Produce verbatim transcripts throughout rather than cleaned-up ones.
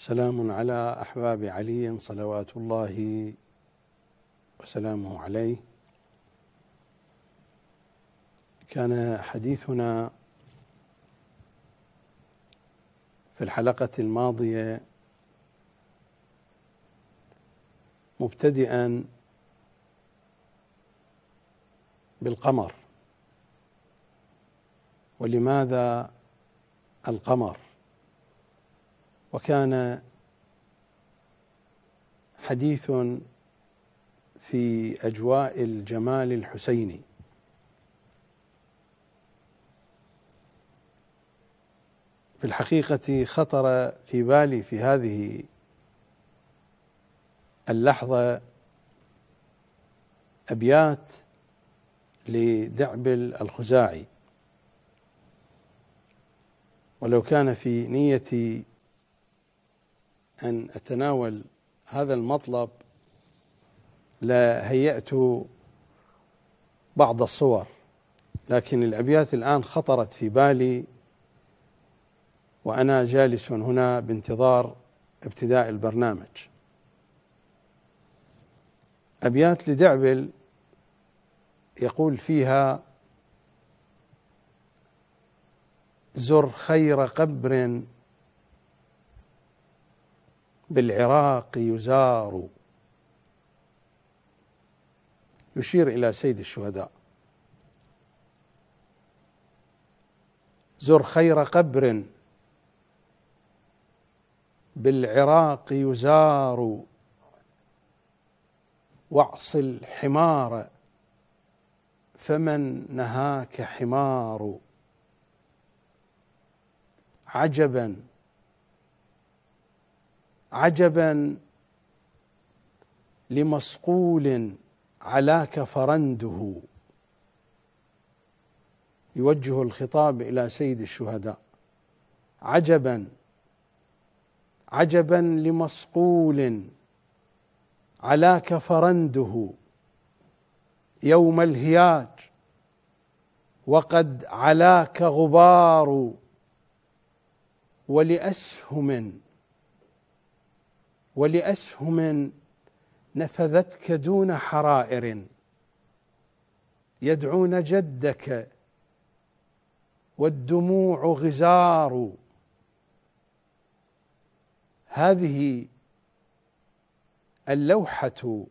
سلام على أحباب علي صلوات الله وسلامه عليه. كان حديثنا في الحلقة الماضية مبتدئا بالقمر، ولماذا القمر؟ وكان حديث في أجواء الجمال الحسيني. في الحقيقة خطر في بالي في هذه اللحظة أبيات لدعبل الخزاعي، ولو كان في نيتي أن أتناول هذا المطلب لهيأت بعض الصور، لكن الأبيات الآن خطرت في بالي وأنا جالس هنا بانتظار ابتداء البرنامج. أبيات لدعبل يقول فيها: زر خير قبر بالعراق يزار، يشير إلى سيد الشهداء. زر خير قبر بالعراق يزار، واعص الحمار فمن نهاك حمار. عجبا عجبا لمصقول علاك فرنده، يوجه الخطاب إلى سيد الشهداء. عجبا عجبا لمصقول علاك فرنده، يوم الهياج وقد علاك غبار. ولأسهم ولأسهم نفذتك دون حرائر، يدعون جدك والدموع غزار. هذه اللوحة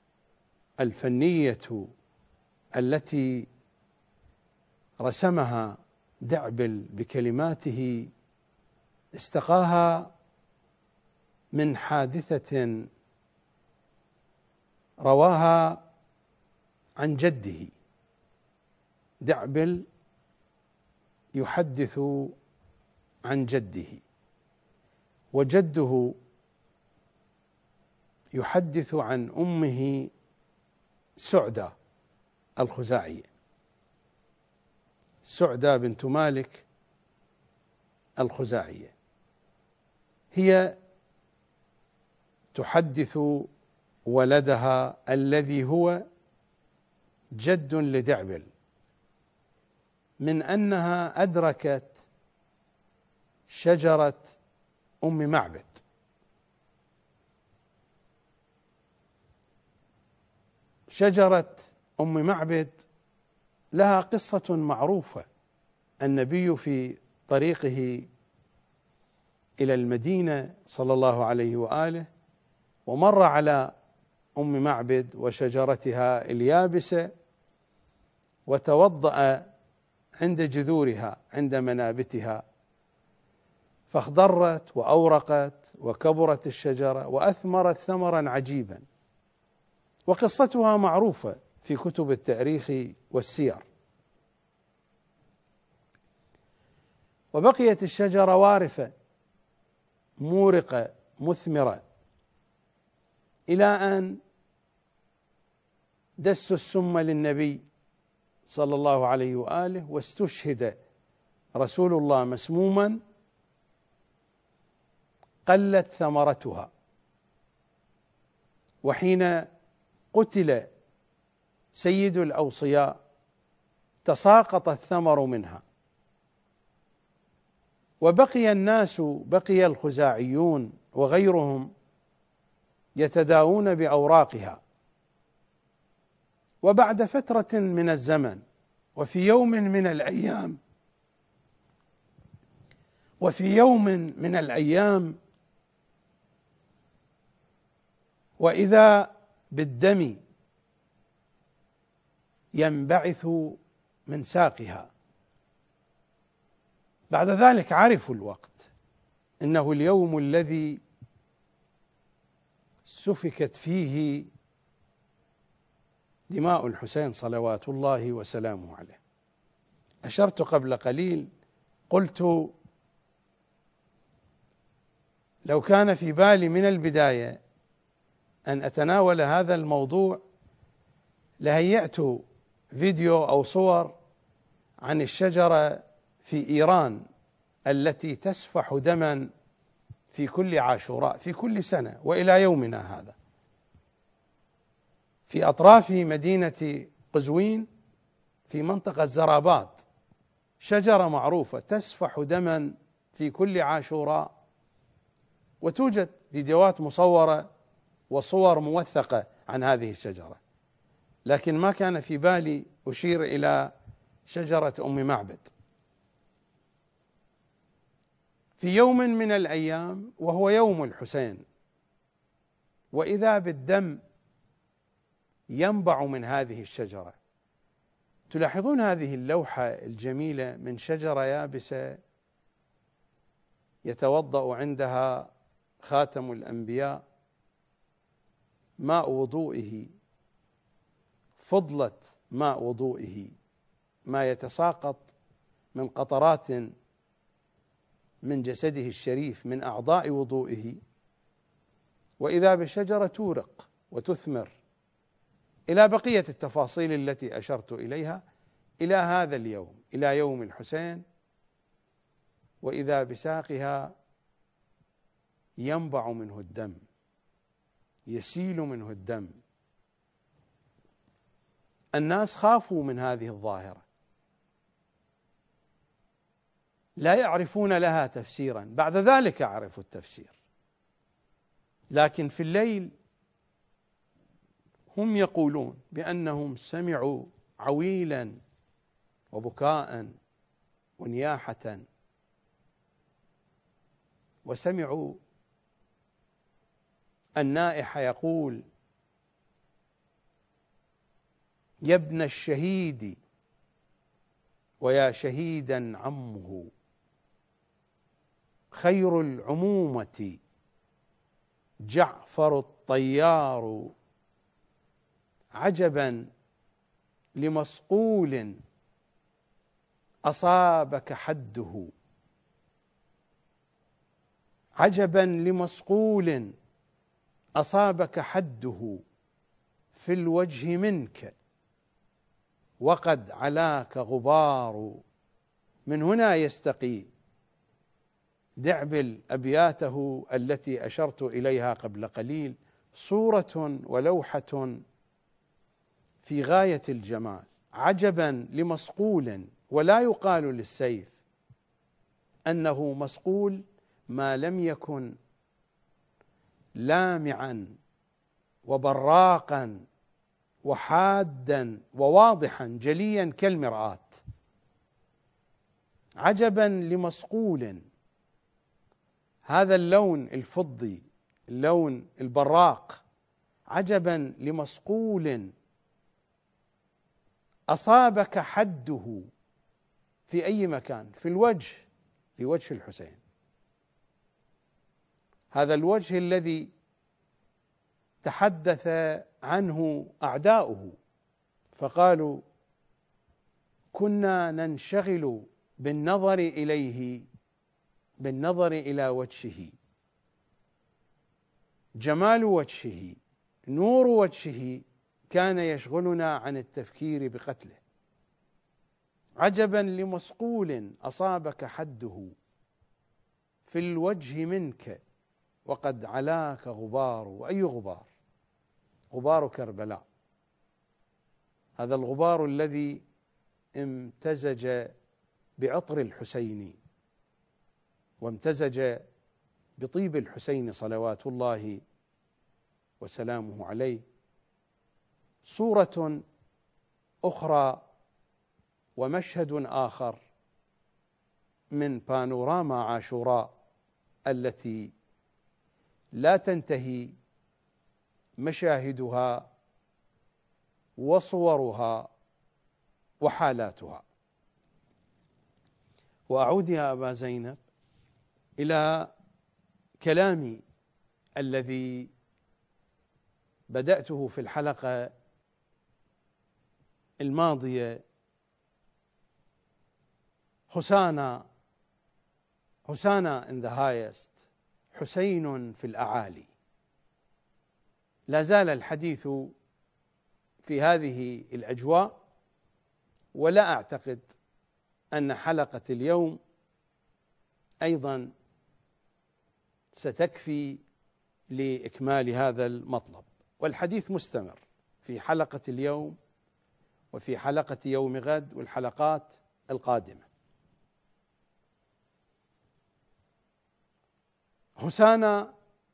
الفنية التي رسمها دعبل بكلماته استقاها من حادثة رواها عن جده. دعبل يحدث عن جده، وجده يحدث عن أمه سعدة الخزاعية، سعدة بنت مالك الخزاعية. هي تحدث ولدها الذي هو جد لدعبل من أنها أدركت شجرة أم معبد. شجرة أم معبد لها قصة معروفة. النبي في طريقه إلى المدينة صلى الله عليه وآله ومر على أم معبد وشجرتها اليابسة، وتوضأ عند جذورها عند منابتها، فاخضرت وأورقت وكبرت الشجرة وأثمرت ثمرا عجيبا، وقصتها معروفة في كتب التاريخ والسير. وبقيت الشجرة وارفة مورقة مثمرة إلى أن دسوا السم للنبي صلى الله عليه وآله، واستشهد رسول الله مسموما، قلت ثمرتها. وحين قتل سيد الأوصياء تساقط الثمر منها، وبقي الناس بقي الخزاعيون وغيرهم يتداوون بأوراقها. وبعد فترة من الزمن وفي يوم من الأيام وفي يوم من الأيام وإذا بالدم ينبعث من ساقها. بعد ذلك عرفوا الوقت، إنه اليوم الذي سفكت فيه دماء الحسين صلوات الله وسلامه عليه. أشرت قبل قليل قلت لو كان في بالي من البداية أن أتناول هذا الموضوع لهيأت فيديو أو صور عن الشجرة في إيران التي تسفح دما في كل عاشوراء في كل سنة وإلى يومنا هذا، في أطراف مدينة قزوين في منطقة زرابات، شجرة معروفة تسفح دما في كل عاشوراء، وتوجد فيديوهات مصورة وصور موثقة عن هذه الشجرة، لكن ما كان في بالي أشير إلى شجرة أم معبد. في يوم من الأيام وهو يوم الحسين، وإذا بالدم ينبع من هذه الشجرة. تلاحظون هذه اللوحة الجميلة من شجرة يابسة يتوضأ عندها خاتم الأنبياء، ماء وضوئه، فضلة ماء وضوئه، ما يتساقط من قطرات من جسده الشريف من أعضاء وضوئه، وإذا بشجرة تورق وتثمر، إلى بقية التفاصيل التي أشرت إليها، إلى هذا اليوم، إلى يوم الحسين، وإذا بساقها ينبع منه الدم، يسيل منه الدم. الناس خافوا من هذه الظاهرة، لا يعرفون لها تفسيرا، بعد ذلك عرفوا التفسير، لكن في الليل هم يقولون بأنهم سمعوا عويلا وبكاء ونياحة، وسمعوا النائح يقول: يا ابن الشهيد ويا شهيدا عمه، خير العمومة جعفر الطيار، عجبا لمصقول أصابك حده، عجبا لمصقول أصابك حده، في الوجه منك وقد علاك غبار. من هنا يستقي دعبل أبياته التي أشرت إليها قبل قليل، صورة ولوحة في غاية الجمال. عجبا لمصقول، ولا يقال للسيف أنه مصقول ما لم يكن لامعا وبراقا وحادا وواضحا جليا كالمرآة. عجبا لمصقول، هذا اللون الفضي، اللون البراق، عجبا لمصقول أصابك حده، في أي مكان؟ في الوجه، في وجه الحسين، هذا الوجه الذي تحدث عنه أعداؤه فقالوا: كنا ننشغل بالنظر إليه، بالنظر إلى وجهه، جمال وجهه، نور وجهه كان يشغلنا عن التفكير بقتله. عجبا لمصقول أصابك حده، في الوجه منك وقد علاك غبار. وأي غبار؟ غبار كربلاء، هذا الغبار الذي امتزج بعطر الحسين، وامتزج بطيب الحسين صلوات الله وسلامه عليه صورة أخرى ومشهد آخر من بانوراما عاشوراء التي لا تنتهي مشاهدها وصورها وحالاتها. وأعود يا أبا زينب إلى كلامي الذي بدأته في الحلقة الماضية. حسانا حسانا in the highest، حسين في الأعالي. لا زال الحديث في هذه الأجواء، ولا أعتقد أن حلقة اليوم أيضا ستكفي لإكمال هذا المطلب، والحديث مستمر في حلقة اليوم وفي حلقة يوم غد والحلقات القادمة. حسانا،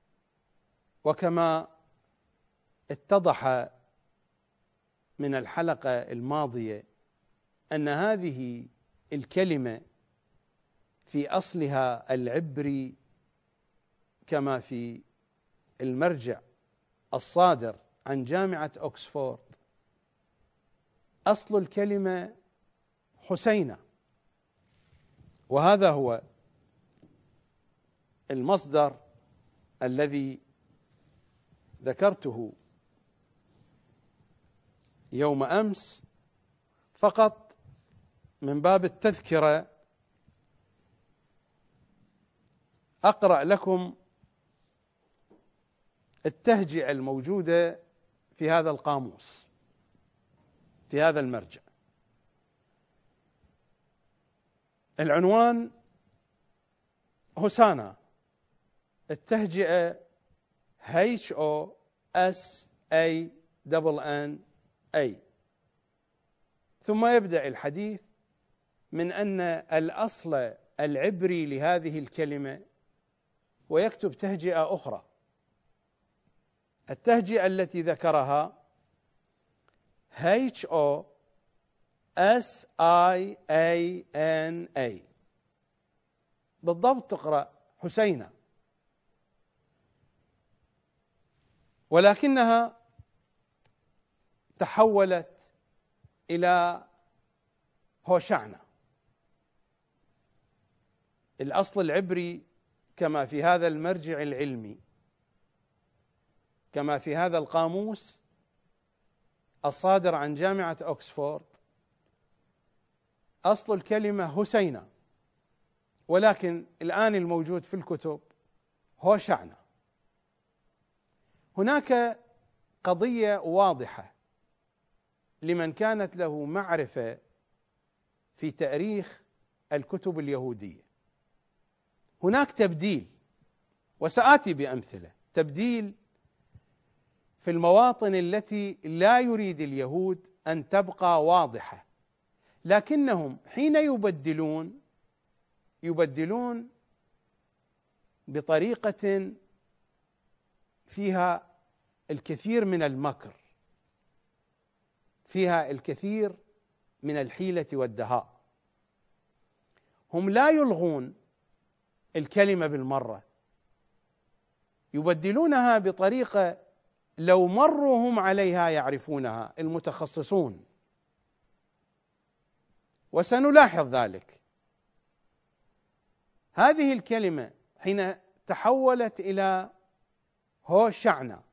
وكما اتضح من الحلقة الماضية أن هذه الكلمة في أصلها العبري كما في المرجع الصادر عن جامعة أكسفورد، أصل الكلمة حسينة، وهذا هو المصدر الذي ذكرته يوم أمس فقط من باب التذكرة. أقرأ لكم التهجئة الموجودة في هذا القاموس في هذا المرجع. العنوان حسانا، التهجئة H O S A N N A، ثم يبدأ الحديث من أن الأصل العبري لهذه الكلمة، ويكتب تهجئة أخرى. التهجئة التي ذكرها H O S I A N A، بالضبط تقرأ حسينة، ولكنها تحولت إلى هوشعنا. الأصل العبري كما في هذا المرجع العلمي، كما في هذا القاموس الصادر عن جامعة أكسفورد، أصل الكلمة هوسينا، ولكن الآن الموجود في الكتب هوشعنا. هناك قضية واضحة لمن كانت له معرفة في تاريخ الكتب اليهودية. هناك تبديل، وسآتي بأمثلة، تبديل في المواطن التي لا يريد اليهود أن تبقى واضحة، لكنهم حين يبدلون يبدلون بطريقة فيها الكثير من المكر، فيها الكثير من الحيلة والدهاء. هم لا يلغون الكلمة بالمرة، يبدلونها بطريقة لو مروا هم عليها يعرفونها المتخصصون، وسنلاحظ ذلك. هذه الكلمة حين تحولت إلى هوشعنا،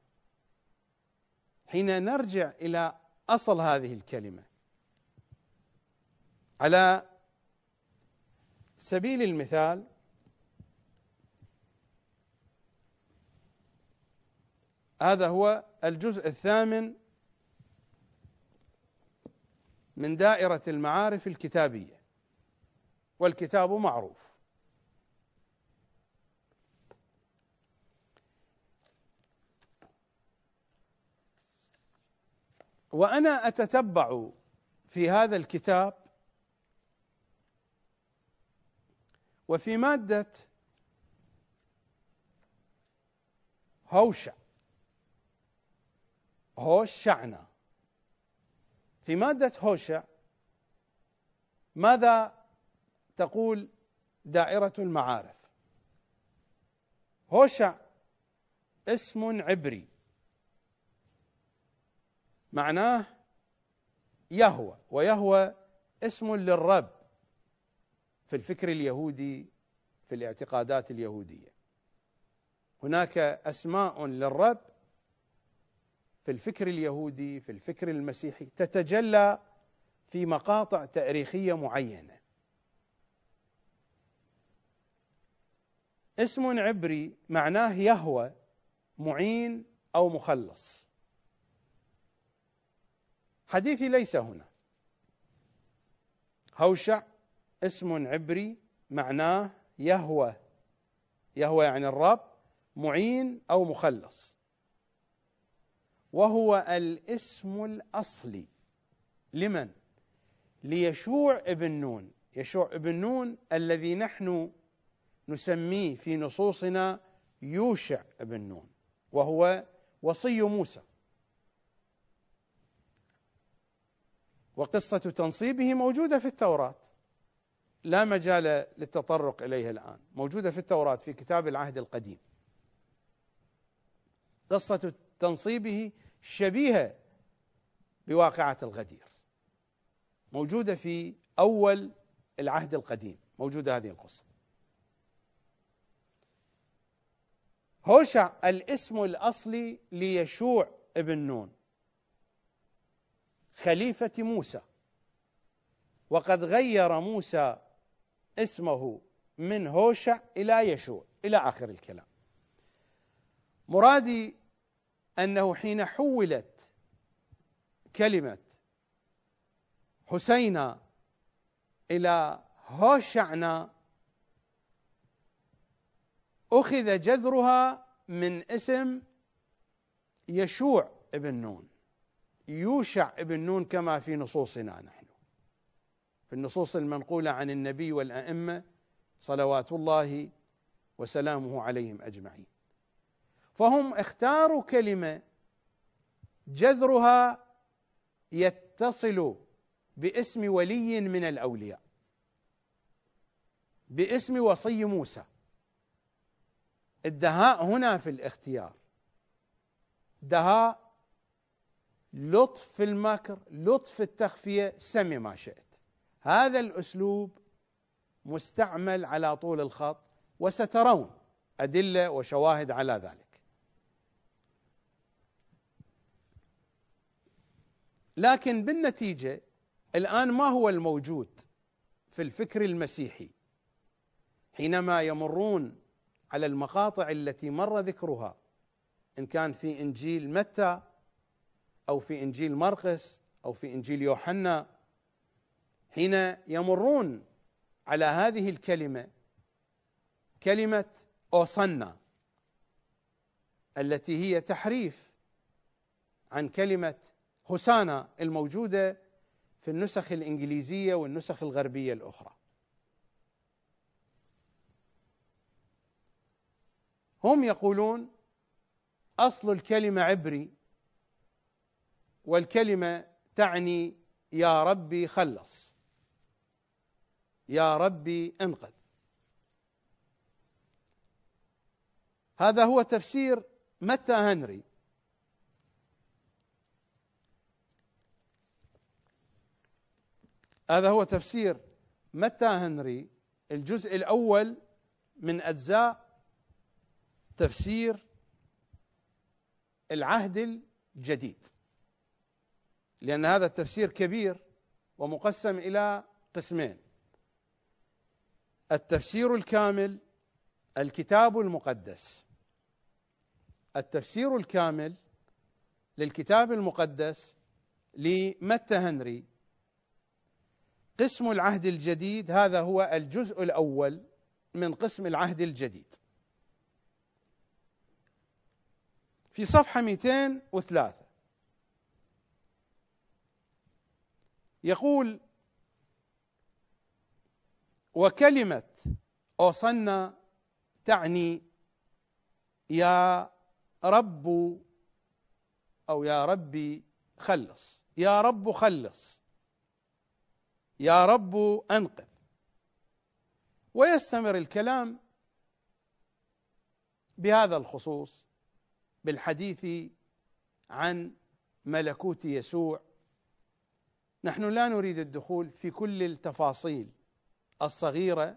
حين نرجع إلى أصل هذه الكلمة، على سبيل المثال هذا هو الجزء الثامن من دائرة المعارف الكتابية، والكتاب معروف. وأنا أتتبع في هذا الكتاب وفي مادة هوشع، هوشعنا. في مادة هوشع ماذا تقول دائرة المعارف؟ هوشع اسم عبري معناه يهوى، ويهوى اسم للرب في الفكر اليهودي، في الاعتقادات اليهودية. هناك أسماء للرب في الفكر اليهودي، في الفكر المسيحي، تتجلى في مقاطع تاريخية معينة. اسم عبري معناه يهوى، معين أو مخلص. حديثي ليس هنا. هوشع اسم عبري معناه يهوى، يهوى يعني الرب، معين أو مخلص، وهو الاسم الأصلي لمن؟ ليشوع ابن نون. يشوع ابن نون الذي نحن نسميه في نصوصنا يوشع ابن نون، وهو وصي موسى، وقصة تنصيبه موجودة في التوراة، لا مجال للتطرق إليها الآن، موجودة في التوراة في كتاب العهد القديم. قصة تنصيبه شبيهة بواقعة الغدير، موجودة في أول العهد القديم، موجودة هذه القصة. هوشع الاسم الأصلي ليشوع ابن نون خليفة موسى، وقد غير موسى اسمه من هوشع إلى يشوع إلى آخر الكلام. مرادي أنه حين حولت كلمة حسينا إلى هوشعنا أخذ جذرها من اسم يشوع ابن نون، يوشع ابن نون، كما في نصوصنا نحن، في النصوص المنقولة عن النبي والأئمة صلوات الله وسلامه عليهم أجمعين. فهم اختاروا كلمة جذرها يتصل باسم ولي من الأولياء، باسم وصي موسى. الدهاء هنا في الاختيار دهاء، لطف في المكر، لطف في التخفية، سمي ما شئت. هذا الأسلوب مستعمل على طول الخط، وسترون أدلة وشواهد على ذلك. لكن بالنتيجة الآن ما هو الموجود في الفكر المسيحي حينما يمرون على المقاطع التي مر ذكرها، إن كان في إنجيل متى أو في إنجيل مرقس أو في إنجيل يوحنا، حين يمرون على هذه الكلمة، كلمة أوصنا، التي هي تحريف عن كلمة هوسانا الموجودة في النسخ الإنجليزية والنسخ الغربية الأخرى. هم يقولون أصل الكلمة عبري، والكلمة تعني يا ربي خلص، يا ربي انقذ. هذا هو تفسير متى هنري. هذا هو تفسير متى هنري، الجزء الأول من أجزاء تفسير العهد الجديد، لأن هذا التفسير كبير ومقسم إلى قسمين: التفسير الكامل، الكتاب المقدس. التفسير الكامل للكتاب المقدس لمتى هنري قسم العهد الجديد، هذا هو الجزء الأول من قسم العهد الجديد، في صفحة مئتين وثلاثة. يقول: وكلمة أوصنا تعني يا رب أو يا ربي خلص، يا رب خلص، يا رب أنقذ. ويستمر الكلام بهذا الخصوص بالحديث عن ملكوت يسوع. نحن لا نريد الدخول في كل التفاصيل الصغيرة.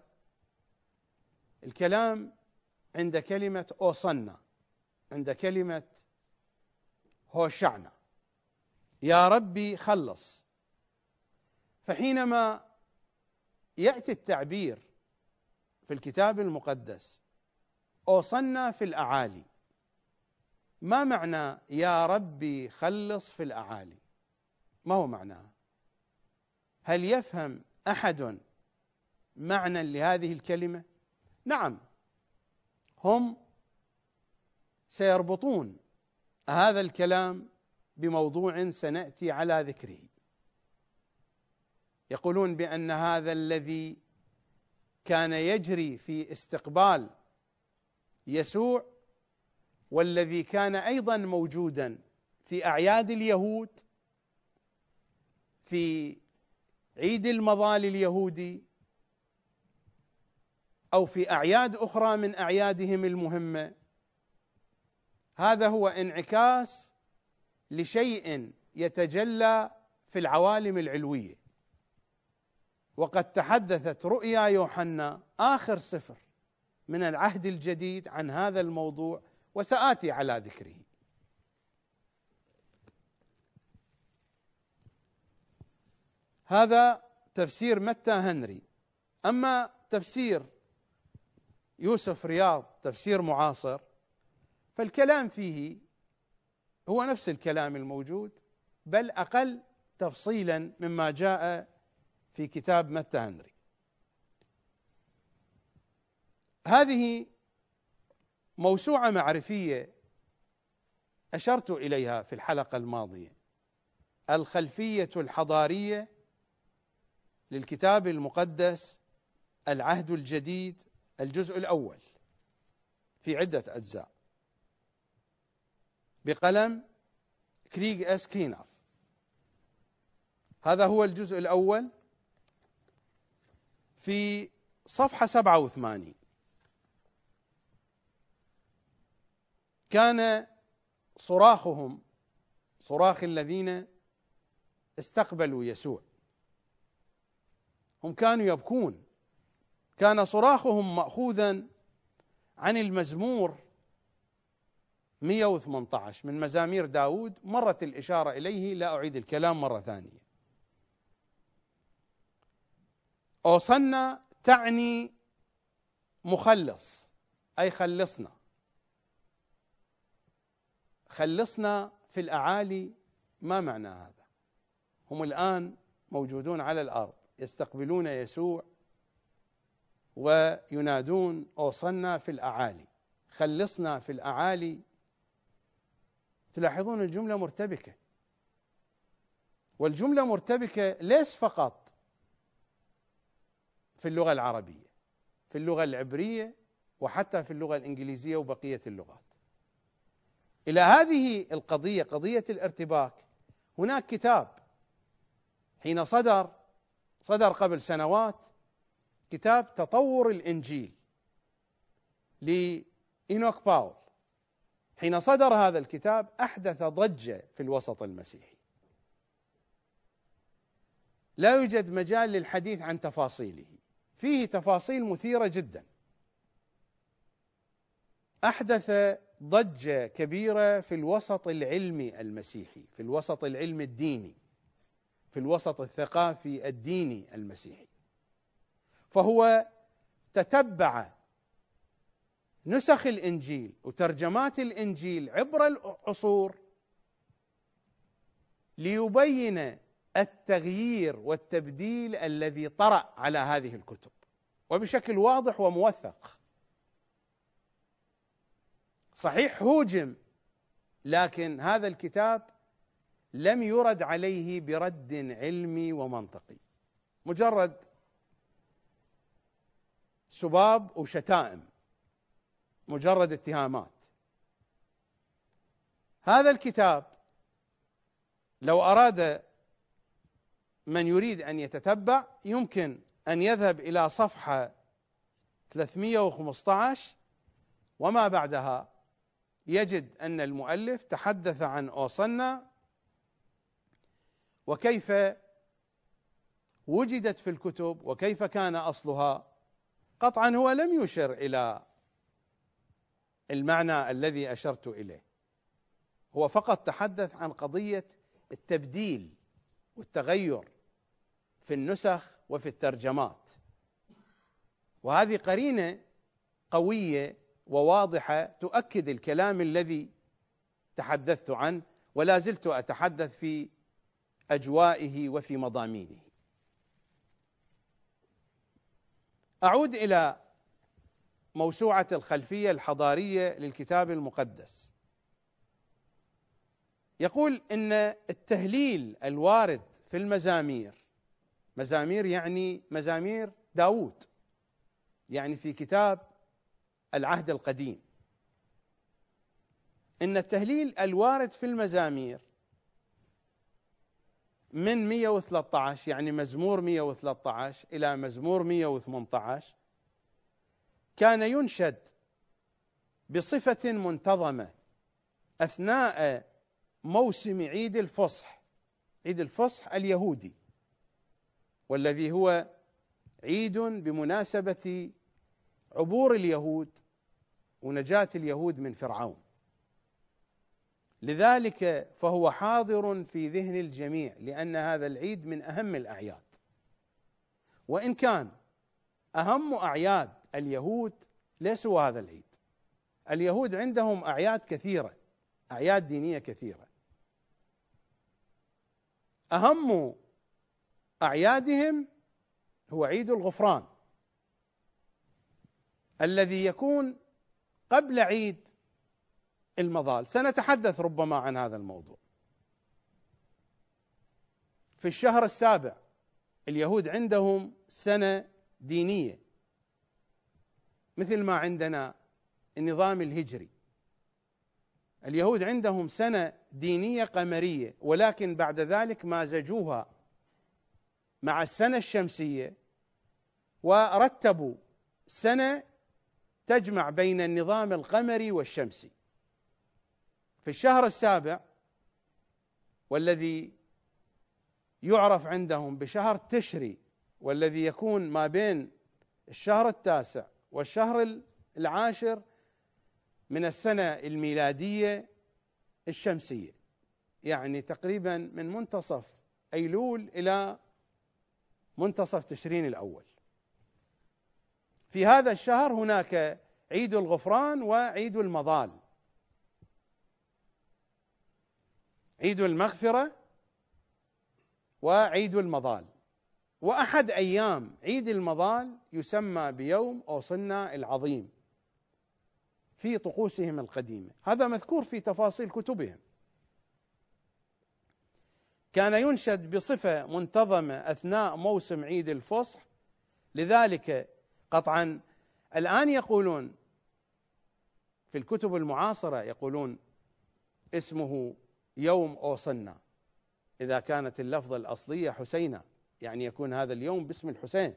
الكلام عند كلمة أوصنا، عند كلمة هوشعنا، يا ربي خلص. فحينما يأتي التعبير في الكتاب المقدس أوصنا في الأعالي، ما معنى يا ربي خلص في الأعالي؟ ما هو معناه؟ هل يفهم أحد معنى لهذه الكلمة؟ نعم، هم سيربطون هذا الكلام بموضوع سنأتي على ذكره. يقولون بأن هذا الذي كان يجري في استقبال يسوع والذي كان أيضا موجودا في أعياد اليهود، في عيد المظال اليهودي أو في أعياد أخرى من أعيادهم المهمة، هذا هو انعكاس لشيء يتجلى في العوالم العلوية. وقد تحدثت رؤيا يوحنا آخر سفر من العهد الجديد عن هذا الموضوع، وسآتي على ذكره. هذا تفسير متى هنري. أما تفسير يوسف رياض تفسير معاصر، فالكلام فيه هو نفس الكلام الموجود، بل أقل تفصيلا مما جاء في كتاب متى هنري. هذه موسوعة معرفية أشرت إليها في الحلقة الماضية، الخلفية الحضارية للكتاب المقدس العهد الجديد، الجزء الأول، في عدة أجزاء، بقلم كريغ إس كينر. هذا هو الجزء الأول في صفحة سبعة وثمانين. كان صراخهم صراخ الذين استقبلوا يسوع، هم كانوا يبكون. كان صراخهم مأخوذا عن المزمور مئة وثمانية عشر من مزامير داود، مرت الإشارة إليه، لا أعيد الكلام مرة ثانية. أوصنا تعني مخلص، أي خلصنا، خلصنا في الأعالي. ما معنى هذا؟ هم الآن موجودون على الأرض يستقبلون يسوع وينادون أوصنا في الأعالي، خلصنا في الأعالي. تلاحظون الجملة مرتبكة، والجملة مرتبكة ليس فقط في اللغة العربية، في اللغة العبرية وحتى في اللغة الإنجليزية وبقية اللغات. إلى هذه القضية، قضية الارتباك، هناك كتاب حين صدر صدر قبل سنوات، كتاب تطور الإنجيل لإينوك باول. حين صدر هذا الكتاب أحدث ضجة في الوسط المسيحي، لا يوجد مجال للحديث عن تفاصيله، فيه تفاصيل مثيرة جدا. أحدث ضجة كبيرة في الوسط العلمي المسيحي، في الوسط العلمي الديني، في الوسط الثقافي الديني المسيحي. فهو تتبع نسخ الإنجيل وترجمات الإنجيل عبر العصور ليبين التغيير والتبديل الذي طرأ على هذه الكتب، وبشكل واضح وموثق. صحيح هوجم، لكن هذا الكتاب لم يرد عليه برد علمي ومنطقي، مجرد سباب وشتائم، مجرد اتهامات. هذا الكتاب لو أراد من يريد أن يتتبع يمكن أن يذهب إلى صفحة ثلاثمئة وخمسة عشر وما بعدها، يجد أن المؤلف تحدث عن أوصنا وكيف وجدت في الكتب وكيف كان أصلها. قطعا هو لم يشر إلى المعنى الذي أشرت إليه، هو فقط تحدث عن قضية التبديل والتغير في النسخ وفي الترجمات، وهذه قرينة قوية وواضحة تؤكد الكلام الذي تحدثت عنه ولا زلت أتحدث في أجوائه وفي مضامينه. أعود إلى موسوعة الخلفية الحضارية للكتاب المقدس. يقول إن التهليل الوارد في المزامير، مزامير يعني مزامير داود، يعني في كتاب العهد القديم، إن التهليل الوارد في المزامير من مئة وثلاثة عشر، يعني مزمور مئة وثلاثة عشر إلى مزمور مئة وثمانية عشر، كان ينشد بصفة منتظمة أثناء موسم عيد الفصح، عيد الفصح اليهودي، والذي هو عيد بمناسبة عبور اليهود ونجاة اليهود من فرعون، لذلك فهو حاضر في ذهن الجميع، لأن هذا العيد من أهم الأعياد. وإن كان أهم أعياد اليهود ليسوا هذا العيد، اليهود عندهم أعياد كثيرة، أعياد دينية كثيرة، أهم أعيادهم هو عيد الغفران الذي يكون قبل عيد المظال. سنتحدث ربما عن هذا الموضوع. في الشهر السابع اليهود عندهم سنة دينية مثل ما عندنا النظام الهجري، اليهود عندهم سنة دينية قمرية، ولكن بعد ذلك مازجوها مع السنة الشمسية ورتبوا سنة تجمع بين النظام القمري والشمسي. في الشهر السابع والذي يعرف عندهم بشهر تشري، والذي يكون ما بين الشهر التاسع والشهر العاشر من السنة الميلادية الشمسية، يعني تقريبا من منتصف أيلول إلى منتصف تشرين الأول. في هذا الشهر هناك عيد الغفران وعيد المظال، عيد المغفرة وعيد المظال. وأحد أيام عيد المظال يسمى بيوم أوصنا العظيم في طقوسهم القديمة، هذا مذكور في تفاصيل كتبهم. كان ينشد بصفة منتظمة أثناء موسم عيد الفصح، لذلك قطعا الآن يقولون في الكتب المعاصرة، يقولون اسمه يوم أوصنا، إذا كانت اللفظة الأصلية حسينة، يعني يكون هذا اليوم باسم الحسين.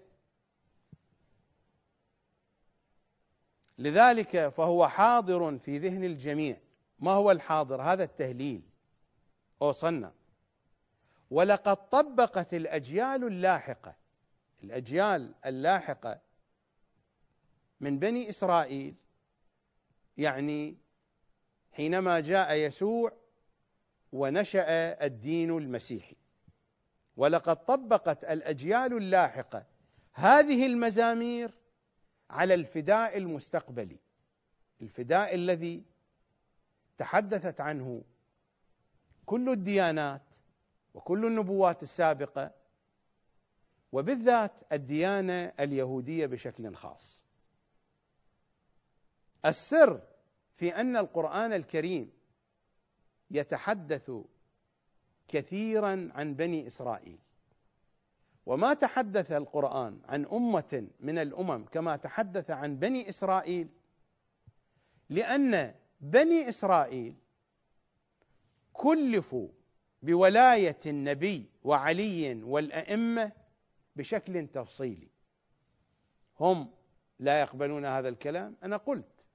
لذلك فهو حاضر في ذهن الجميع. ما هو الحاضر؟ هذا التهليل أوصنا. ولقد طبقت الأجيال اللاحقة، الأجيال اللاحقة من بني إسرائيل، يعني حينما جاء يسوع ونشأ الدين المسيحي، ولقد طبقت الأجيال اللاحقة هذه المزامير على الفداء المستقبلي، الفداء الذي تحدثت عنه كل الديانات وكل النبوات السابقة، وبالذات الديانة اليهودية بشكل خاص. السر في أن القرآن الكريم يتحدث كثيرا عن بني إسرائيل، وما تحدث القرآن عن أمة من الأمم كما تحدث عن بني إسرائيل، لأن بني إسرائيل كلفوا بولاية النبي وعلي والأئمة بشكل تفصيلي. هم لا يقبلون هذا الكلام. أنا قلت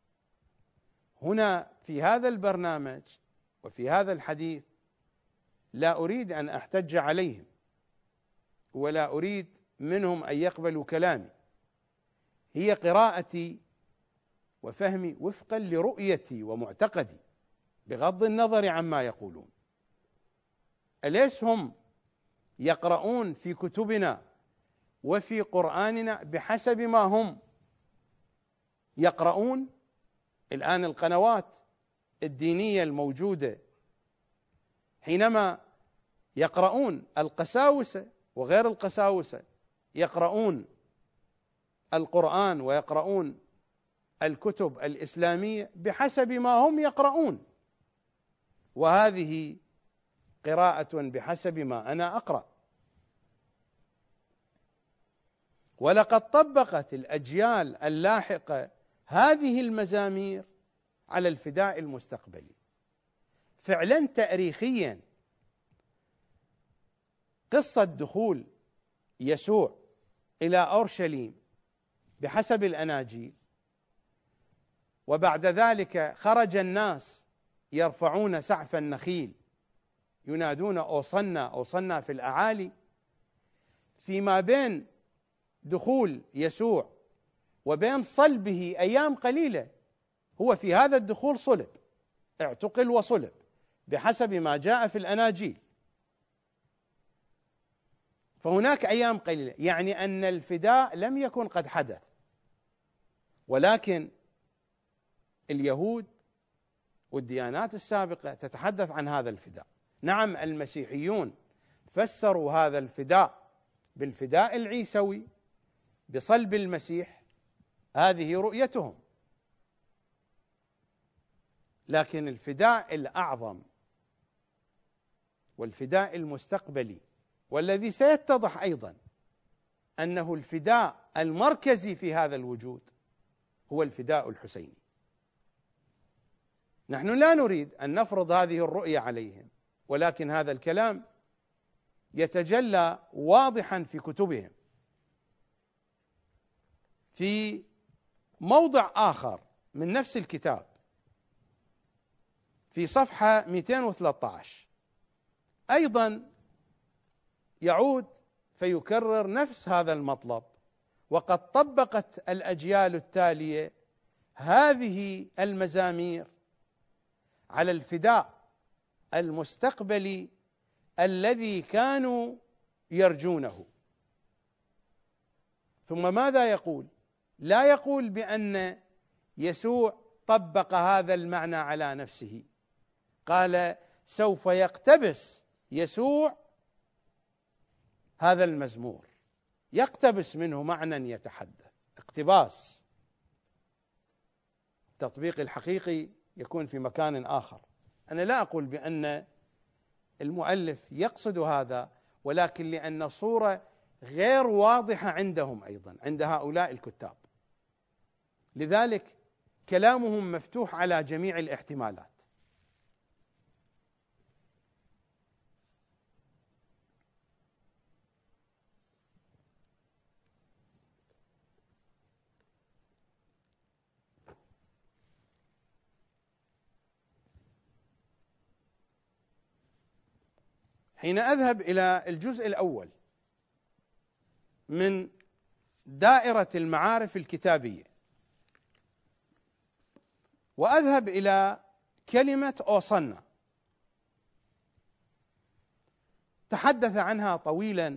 هنا في هذا البرنامج وفي هذا الحديث لا أريد أن أحتج عليهم ولا أريد منهم أن يقبلوا كلامي، هي قراءتي وفهمي وفقا لرؤيتي ومعتقدي بغض النظر عما يقولون. أليس هم يقرؤون في كتبنا وفي قرآننا بحسب ما هم يقرؤون؟ الآن القنوات الدينية الموجودة حينما يقرؤون القساوسة وغير القساوسة يقرؤون القرآن ويقرؤون الكتب الإسلامية بحسب ما هم يقرؤون، وهذه قراءة بحسب ما أنا أقرأ. ولقد طبقت الأجيال اللاحقة هذه المزامير على الفداء المستقبلي. فعلا تاريخيا قصة دخول يسوع إلى أورشليم بحسب الأناجيل، وبعد ذلك خرج الناس يرفعون سعف النخيل ينادون أوصنا أوصنا في الأعالي، فيما بين دخول يسوع وبين صلبه أيام قليلة، هو في هذا الدخول صلب، اعتقل وصلب بحسب ما جاء في الأناجيل، فهناك أيام قليلة، يعني أن الفداء لم يكن قد حدث. ولكن اليهود والديانات السابقة تتحدث عن هذا الفداء. نعم، المسيحيون فسروا هذا الفداء بالفداء العيسوي بصلب المسيح، هذه رؤيتهم. لكن الفداء الأعظم والفداء المستقبلي والذي سيتضح أيضا أنه الفداء المركزي في هذا الوجود هو الفداء الحسيني. نحن لا نريد أن نفرض هذه الرؤية عليهم، ولكن هذا الكلام يتجلى واضحا في كتبهم. في موضع آخر من نفس الكتاب في صفحة مئتين وثلاثة عشر أيضا يعود فيكرر نفس هذا المطلب: وقد طبقت الأجيال التالية هذه المزامير على الفداء المستقبلي الذي كانوا يرجونه. ثم ماذا يقول؟ لا يقول بأن يسوع طبق هذا المعنى على نفسه، قال سوف يقتبس يسوع هذا المزمور، يقتبس منه معنى يتحدث، اقتباس. التطبيق الحقيقي يكون في مكان آخر. أنا لا أقول بأن المؤلف يقصد هذا، ولكن لأن صورة غير واضحة عندهم أيضا عند هؤلاء الكتاب، لذلك كلامهم مفتوح على جميع الاحتمالات. حين أذهب إلى الجزء الأول من دائرة المعارف الكتابية وأذهب إلى كلمة أوصنا، تحدث عنها طويلا،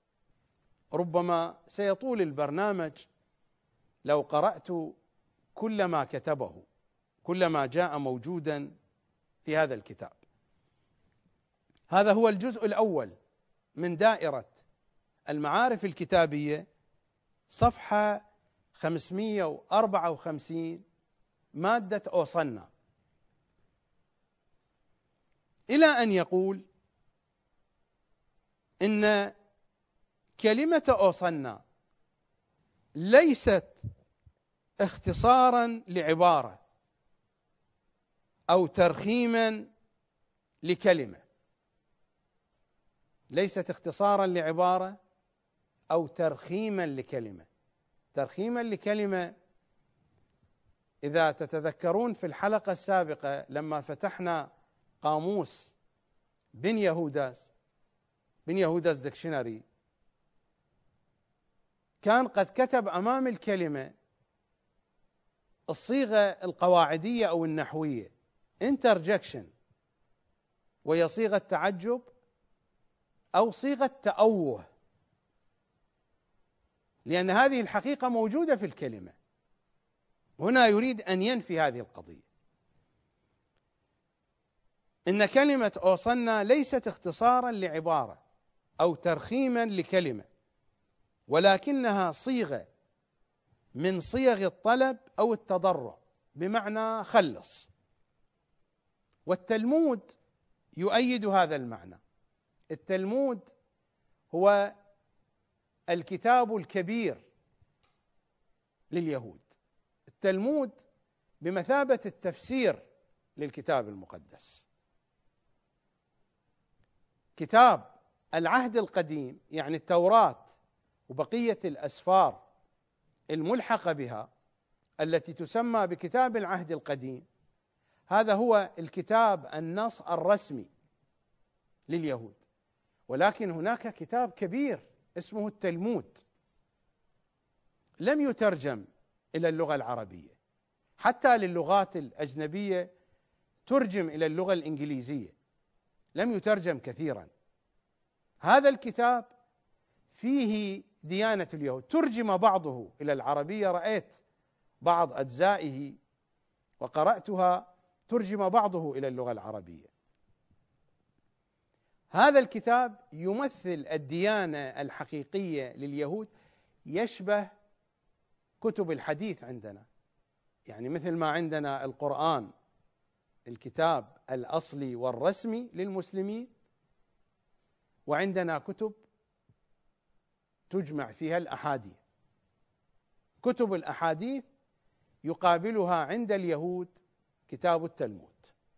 ربما سيطول البرنامج لو قرأت كل ما كتبه، كل ما جاء موجودا في هذا الكتاب. هذا هو الجزء الأول من دائرة المعارف الكتابية، صفحة خمسمئة وأربعة وخمسين، مادة أوصنا، إلى أن يقول إن كلمة أوصنا ليست اختصارا لعبارة أو ترخيما لكلمة، ليست اختصارا لعبارة أو ترخيما لكلمة. ترخيما لكلمة، إذا تتذكرون في الحلقة السابقة لما فتحنا قاموس بن يهوداس بن يهوداس ديكشنري، كان قد كتب أمام الكلمة الصيغة القواعدية أو النحوية interjection، وهي صيغة تعجب أو صيغة تأوه، لأن هذه الحقيقة موجودة في الكلمة. هنا يريد أن ينفي هذه القضية، إن كلمة أوصلنا ليست اختصارا لعبارة أو ترخيما لكلمة، ولكنها صيغة من صيغ الطلب أو التضرع، بمعنى خلص. والتلمود يؤيد هذا المعنى. التلمود هو الكتاب الكبير لليهود. التلمود بمثابة التفسير للكتاب المقدس. كتاب العهد القديم يعني التوراة وبقية الأسفار الملحقة بها التي تسمى بكتاب العهد القديم، هذا هو الكتاب النص الرسمي لليهود. ولكن هناك كتاب كبير اسمه التلمود، لم يترجم إلى اللغة العربية، حتى للغات الأجنبية ترجم إلى اللغة الإنجليزية، لم يترجم كثيرا. هذا الكتاب فيه ديانة اليهود، ترجم بعضه إلى العربية، رأيت بعض أجزائه وقرأتها، ترجم بعضه إلى اللغة العربية. هذا الكتاب يمثل الديانة الحقيقية لليهود، يشبه كتب الحديث عندنا، يعني مثل ما عندنا القرآن الكتاب الأصلي والرسمي للمسلمين، وعندنا كتب تجمع فيها الأحاديث. كتب الأحاديث يقابلها عند اليهود كتاب التلمود.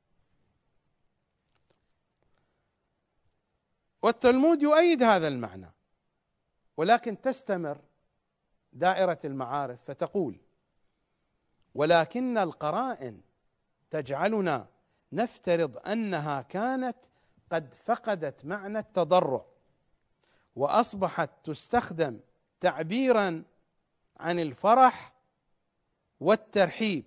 والتلمود يؤيد هذا المعنى، ولكن تستمر دائرة المعارف فتقول: ولكن القرائن تجعلنا نفترض أنها كانت قد فقدت معنى التضرع، وأصبحت تستخدم تعبيرا عن الفرح والترحيب.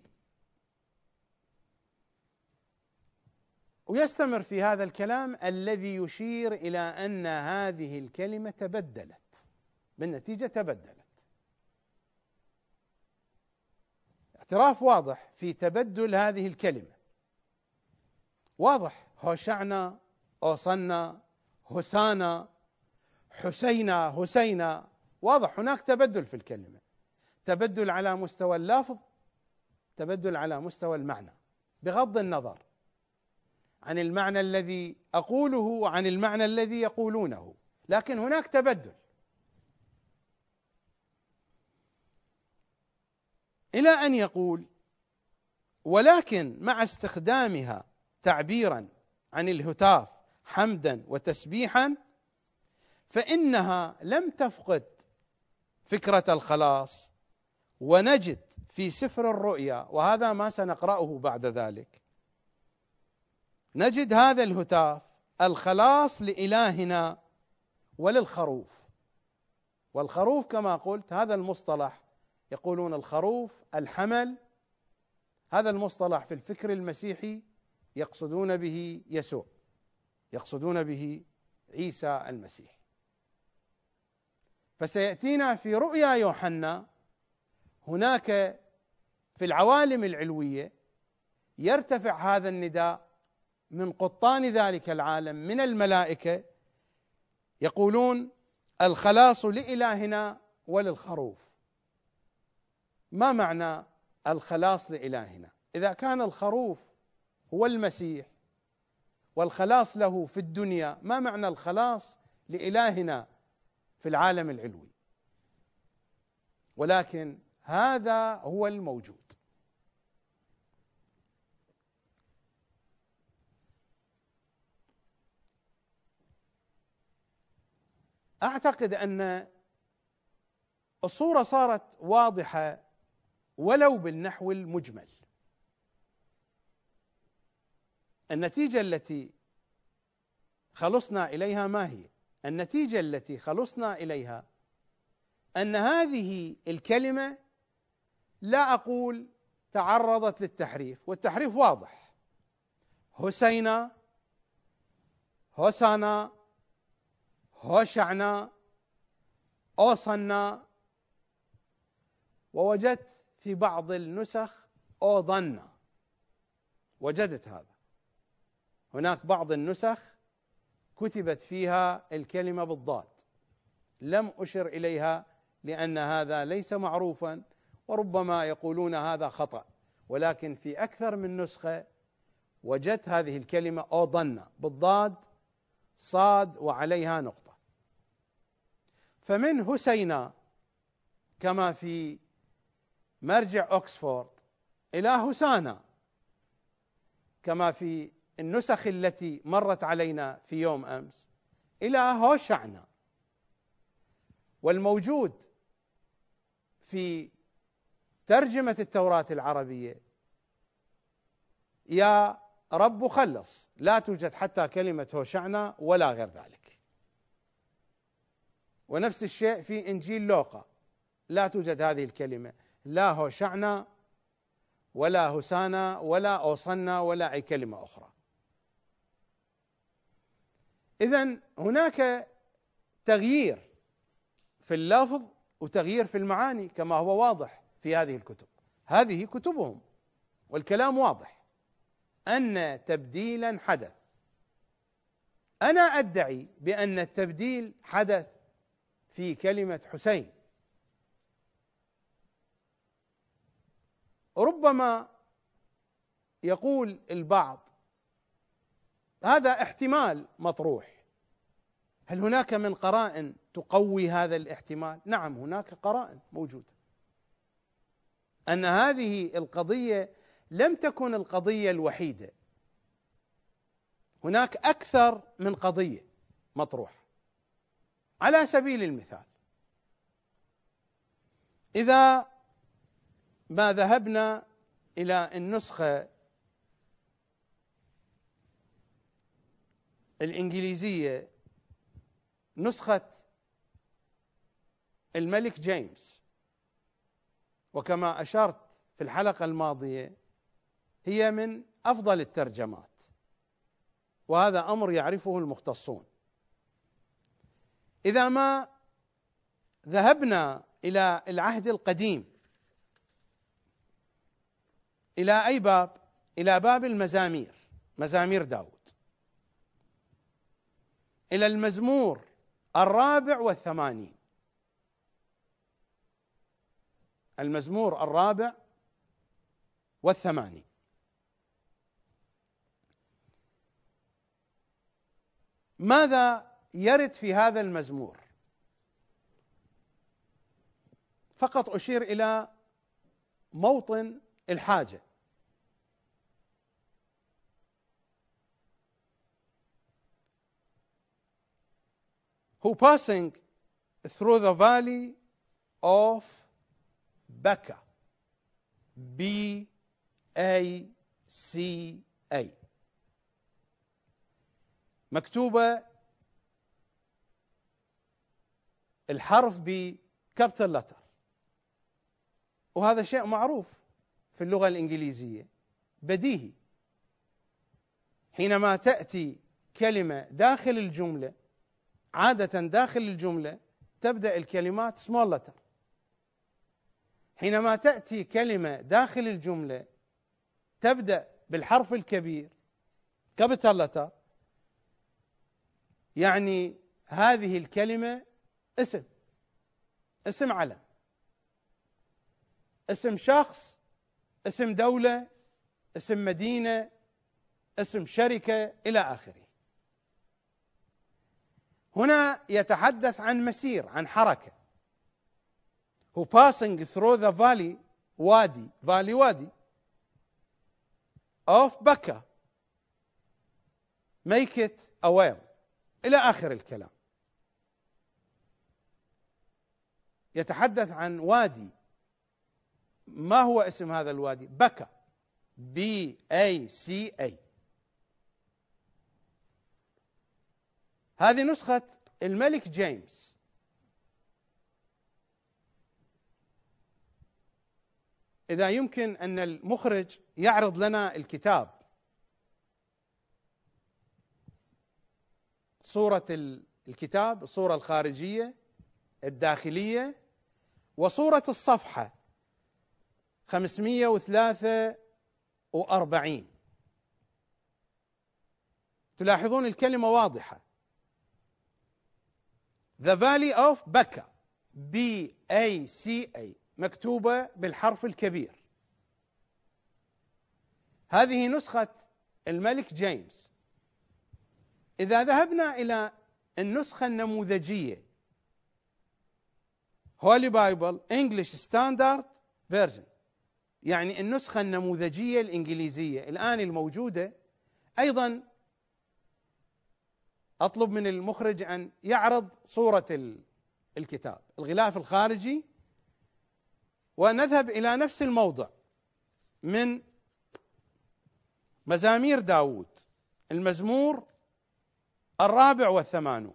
ويستمر في هذا الكلام الذي يشير إلى أن هذه الكلمة تبدلت، بالنتيجة تبدلت. اعتراف واضح في تبدل هذه الكلمة، واضح. هوشعنا، أوصلنا، هسانا، حسينا، هسينا، واضح هناك تبدل في الكلمة، تبدل على مستوى اللفظ، تبدل على مستوى المعنى، بغض النظر عن المعنى الذي أقوله وعن المعنى الذي يقولونه، لكن هناك تبدل. إلى أن يقول: ولكن مع استخدامها تعبيرا عن الهتاف حمدا وتسبيحا، فإنها لم تفقد فكرة الخلاص. ونجد في سفر الرؤيا، وهذا ما سنقرأه بعد ذلك، نجد هذا الهتاف الخلاص لإلهنا وللخروف. والخروف كما قلت هذا المصطلح، يقولون الخروف الحمل، هذا المصطلح في الفكر المسيحي يقصدون به يسوع، يقصدون به عيسى المسيح. فسيأتينا في رؤيا يوحنا هناك في العوالم العلوية يرتفع هذا النداء من قطان ذلك العالم من الملائكة، يقولون: الخلاص لإلهنا وللخروف. ما معنى الخلاص لإلهنا؟ إذا كان الخروف هو المسيح والخلاص له في الدنيا، ما معنى الخلاص لإلهنا في العالم العلوي؟ ولكن هذا هو أعتقد أن الصورة صارت واضحة ولو بالنحو المجمل. النتيجة التي خلصنا إليها ما هي؟ النتيجة التي خلصنا إليها أن هذه الكلمة لا أقول تعرضت للتحريف، والتحريف واضح. هسينا، هسانا، هوشعنا، أوصنا، ووجدت في بعض النسخ أوضنا، وجدت هذا. هناك بعض النسخ كتبت فيها الكلمة بالضاد، لم أشر إليها لأن هذا ليس معروفا، وربما يقولون هذا خطأ، ولكن في أكثر من نسخة وجدت هذه الكلمة أوضنا بالضاد، صاد وعليها نقطة. فمن هسينا كما في مرجع أوكسفورد إلى هسانا كما في النسخ التي مرت علينا في يوم أمس إلى هوشعنا. والموجود في ترجمة التوراة العربية يا رب خلص، لا توجد حتى كلمة هوشعنا ولا غير ذلك. ونفس الشيء في إنجيل لوقا، لا توجد هذه الكلمة، لا هوشعنا ولا هسانا ولا أوصنا ولا أي كلمة أخرى. إذن هناك تغيير في اللفظ وتغيير في المعاني كما هو واضح في هذه الكتب. هذه كتبهم والكلام واضح أن تبديلا حدث. أنا أدعي بأن التبديل حدث في كلمة حسين. ربما يقول البعض هذا احتمال مطروح، هل هناك من قرائن تقوي هذا الاحتمال؟ نعم، هناك قرائن موجودة أن هذه القضية لم تكن القضية الوحيدة، هناك أكثر من قضية مطروحة. على سبيل المثال، إذا ما ذهبنا إلى النسخة الإنجليزية، نسخة الملك جيمس، وكما أشرت في الحلقة الماضية هي من أفضل الترجمات، وهذا أمر يعرفه المختصون. إذا ما ذهبنا إلى العهد القديم، إلى أي باب؟ إلى باب المزامير، مزامير داود، إلى المزمور الرابع والثمانين، المزمور الرابع والثمانين. ماذا يرد في هذا المزمور؟ فقط أشير إلى موطن الحاجة. Who passing through the valley of Baca, B A C A، مكتوبة الحرف بكابيتال لتر، وهذا شيء معروف في اللغة الإنجليزية، بديهي. حينما تأتي كلمة داخل الجملة، عادة داخل الجملة تبدأ الكلمات small letter. حينما تأتي كلمة داخل الجملة تبدأ بالحرف الكبير capital letter، يعني هذه الكلمة اسم، اسم علم، اسم شخص، اسم دولة، اسم مدينة، اسم شركة إلى آخره. هنا يتحدث عن مسير، عن حركة. Who passing through the valley، وادي، valley وادي of Baca make it a well، إلى آخر الكلام. يتحدث عن وادي. ما هو اسم هذا الوادي؟ بكا، بي اي سي اي. هذه نسخة الملك جيمس. إذا يمكن أن المخرج يعرض لنا الكتاب، صورة الكتاب، الصورة الخارجية الداخلية، وصورة الصفحة خمسمئة وثلاثة وأربعين. تلاحظون الكلمة واضحة، The Valley of Baca، B A C A، مكتوبة بالحرف الكبير. هذه نسخة الملك جيمس. إذا ذهبنا إلى النسخة النموذجية Holy Bible English Standard Version، يعني النسخة النموذجية الإنجليزية الآن الموجودة، أيضا أطلب من المخرج أن يعرض صورة الكتاب، الغلاف الخارجي، ونذهب إلى نفس الموضع من مزامير داود، المزمور الرابع والثمانون،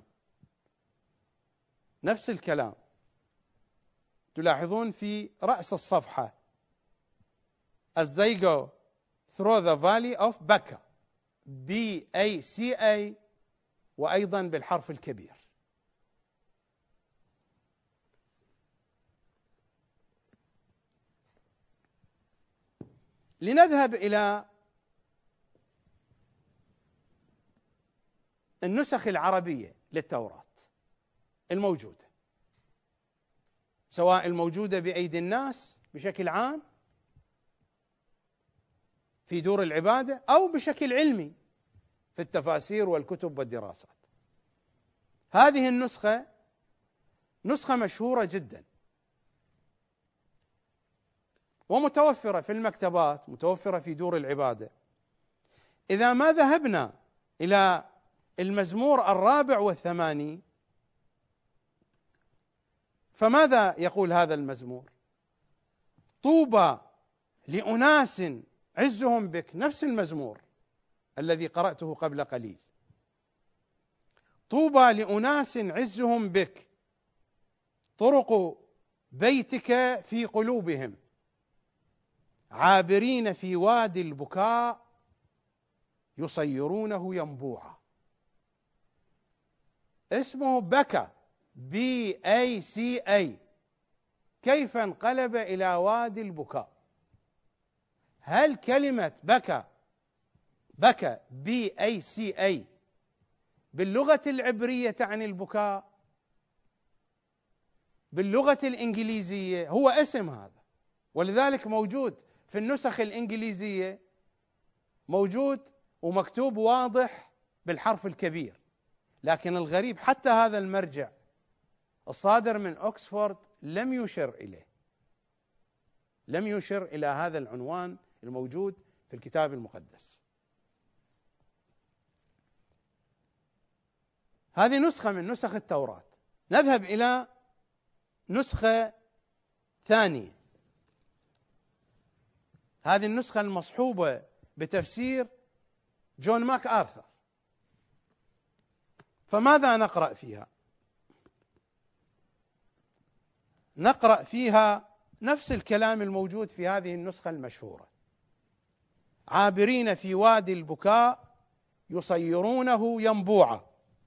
نفس الكلام. تلاحظون في رأس الصفحة As they go through the valley of Baca، B A C A، وأيضا بالحرف الكبير. لنذهب إلى النسخ العربية للتوراة الموجودة، سواء الموجودة بأيدي الناس بشكل عام في دور العبادة، أو بشكل علمي في التفاسير والكتب والدراسات. هذه النسخة نسخة مشهورة جدا ومتوفرة في المكتبات، متوفرة في دور العبادة. إذا ما ذهبنا إلى المزمور الرابع والثمانين، فماذا يقول هذا المزمور؟ طوبى لأناس عزهم بك، نفس المزمور الذي قرأته قبل قليل. طوبى لأناس عزهم بك، طرق بيتك في قلوبهم، عابرين في وادي البكاء يصيرونه ينبوعا. اسمه بكى، بي اي سي اي، كيف انقلب إلى وادي البكاء؟ هل كلمة بكى بكى بي اي سي اي باللغة العبرية تعني البكاء؟ باللغة الإنجليزية هو اسم هذا، ولذلك موجود في النسخ الإنجليزية، موجود ومكتوب واضح بالحرف الكبير. لكن الغريب حتى هذا المرجع الصادر من أكسفورد لم يشر إليه، لم يشر إلى هذا العنوان الموجود في الكتاب المقدس. هذه نسخة من نسخ التوراة. نذهب إلى نسخة ثانية، هذه النسخة المصحوبة بتفسير جون ماك آرثر. فماذا نقرأ فيها؟ نقرأ فيها نفس الكلام الموجود في هذه النسخة المشهورة: عابرين في وادي البكاء يصيرونه ينبوعا.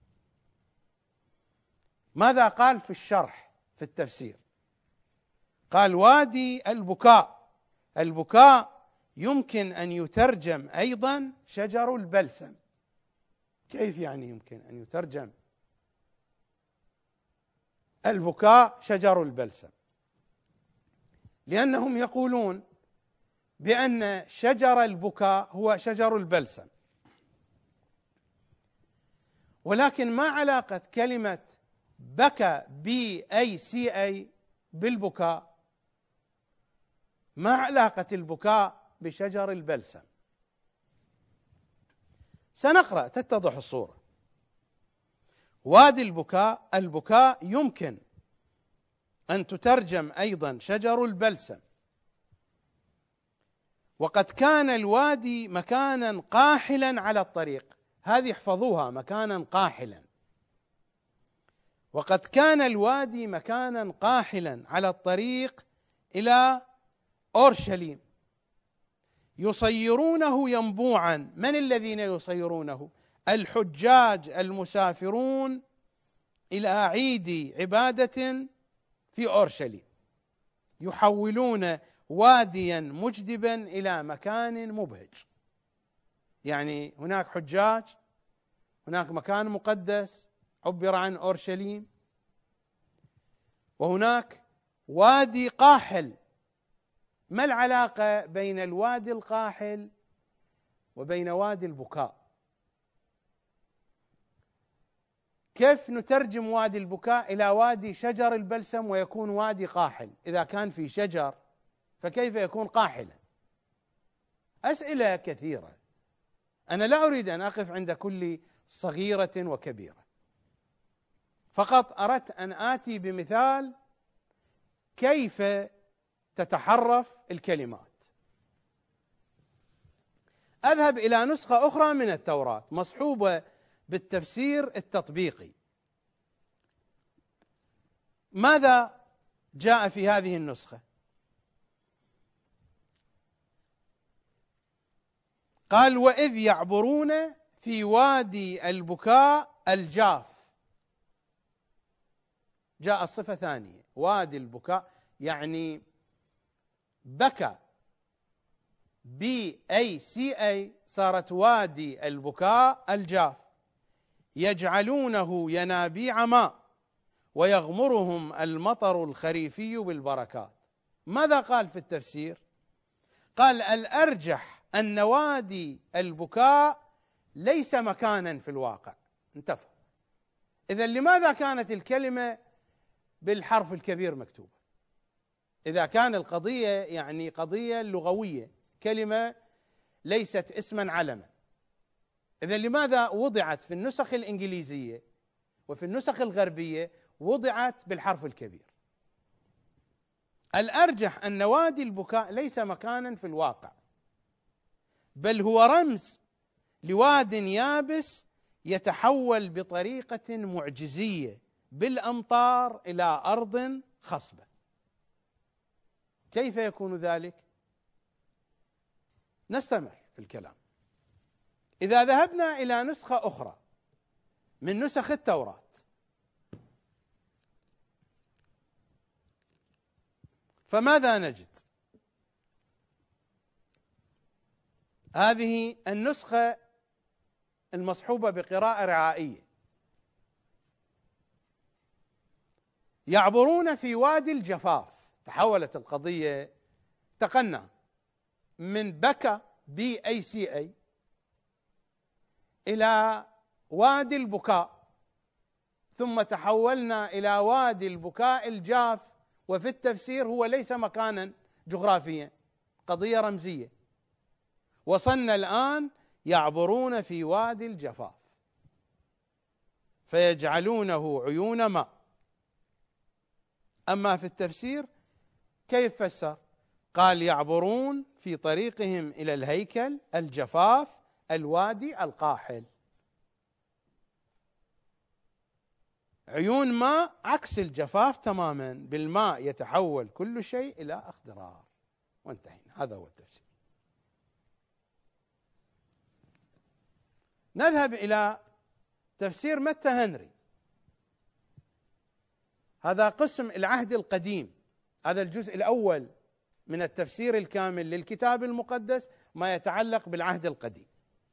ماذا قال في الشرح في التفسير؟ قال: وادي البكاء، البكاء يمكن أن يترجم أيضا شجر البلسم. كيف يعني يمكن أن يترجم البكاء شجر البلسم؟ لأنهم يقولون بأن شجر البكاء هو شجر البلسم، ولكن ما علاقة كلمة بكى بي اي سي اي بالبكاء؟ ما علاقة البكاء بشجر البلسم؟ سنقرأ تتضح الصورة. وادي البكاء، البكاء يمكن أن تترجم أيضا شجر البلسم. وقد كان الوادي مكانا قاحلا على الطريق، هذه احفظوها، مكانا قاحلا. وقد كان الوادي مكانا قاحلا على الطريق إلى أورشليم، يصيرونه ينبوعا. من الذين يصيرونه؟ الحجاج المسافرون إلى عيد عبادة في أورشليم، يحولون واديا مجدبا إلى مكان مبهج. يعني هناك حجاج، هناك مكان مقدس عبر عن أورشليم، وهناك وادي قاحل. ما العلاقة بين الوادي القاحل وبين وادي البكاء؟ كيف نترجم وادي البكاء إلى وادي شجر البلسم ويكون وادي قاحل؟ إذا كان في شجر فكيف يكون قاحلا؟ أسئلة كثيرة، أنا لا أريد أن أقف عند كل صغيرة وكبيرة، فقط أردت أن آتي بمثال كيف تتحرف الكلمات. أذهب إلى نسخة أخرى من التوراة مصحوبة بالتفسير التطبيقي. ماذا جاء في هذه النسخة؟ قال: وإذ يعبرون في وادي البكاء الجاف. جاء صفة ثانية، وادي البكاء، يعني بكى، بي أي سي أي، صارت وادي البكاء الجاف، يجعلونه ينابيع ماء ويغمرهم المطر الخريفي بالبركات. ماذا قال في التفسير؟ قال: الأرجح أن وادي البكاء ليس مكانا في الواقع. انتفى. إذن لماذا كانت الكلمة بالحرف الكبير مكتوبة؟ إذا كان القضية يعني قضية لغوية، كلمة ليست اسما علما، إذن لماذا وضعت في النسخ الإنجليزية وفي النسخ الغربية وضعت بالحرف الكبير؟ الأرجح أن وادي البكاء ليس مكانا في الواقع، بل هو رمز لواد يابس يتحول بطريقة معجزية بالأمطار إلى أرض خصبة. كيف يكون ذلك؟ نستمر في الكلام. إذا ذهبنا إلى نسخة أخرى من نسخ التوراة، فماذا نجد؟ هذه النسخة المصحوبة بقراءة رعائية. يعبرون في وادي الجفاف. تحولت القضية، تقنى من بكى بي أي سي أي إلى وادي البكاء، ثم تحولنا إلى وادي البكاء الجاف. وفي التفسير هو ليس مكانا جغرافيا، قضية رمزية. وصلنا الآن يعبرون في وادي الجفاف فيجعلونه عيون ماء. أما في التفسير كيف فسر؟ قال: يعبرون في طريقهم إلى الهيكل الجفاف الوادي القاحل. عيون ماء عكس الجفاف تماما، بالماء يتحول كل شيء إلى أخضرار. وانتهينا. هذا هو التفسير. نذهب إلى تفسير متى هنري. هذا قسم العهد القديم، هذا الجزء الأول من التفسير الكامل للكتاب المقدس، ما يتعلق بالعهد القديم.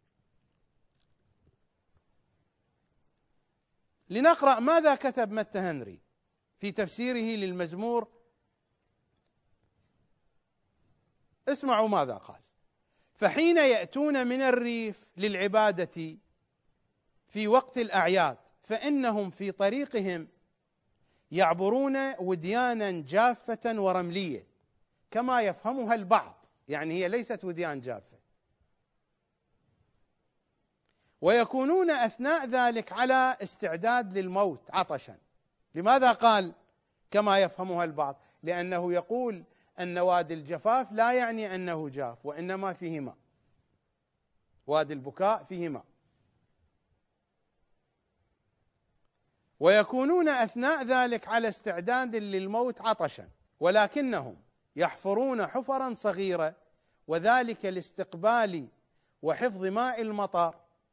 لنقرأ ماذا كتب متى هنري في تفسيره للمزمور. اسمعوا ماذا قال: فحين يأتون من الريف للعبادة في وقت الأعياد، فإنهم في طريقهم يعبرون وديانا جافة ورملية كما يفهمها البعض، يعني هي ليست وديان جافة، ويكونون أثناء ذلك على استعداد للموت عطشا. لماذا قال كما يفهمها البعض، لأنه يقول أن وادي الجفاف لا يعني أنه جاف، وإنما فيه ماء. وادي البكاء فيه ماء. ويكونون أثناء ذلك على استعداد للموت عطشا، ولكنهم يحفرون حفرا صغيرة، وذلك لاستقبال وحفظ ماء المطر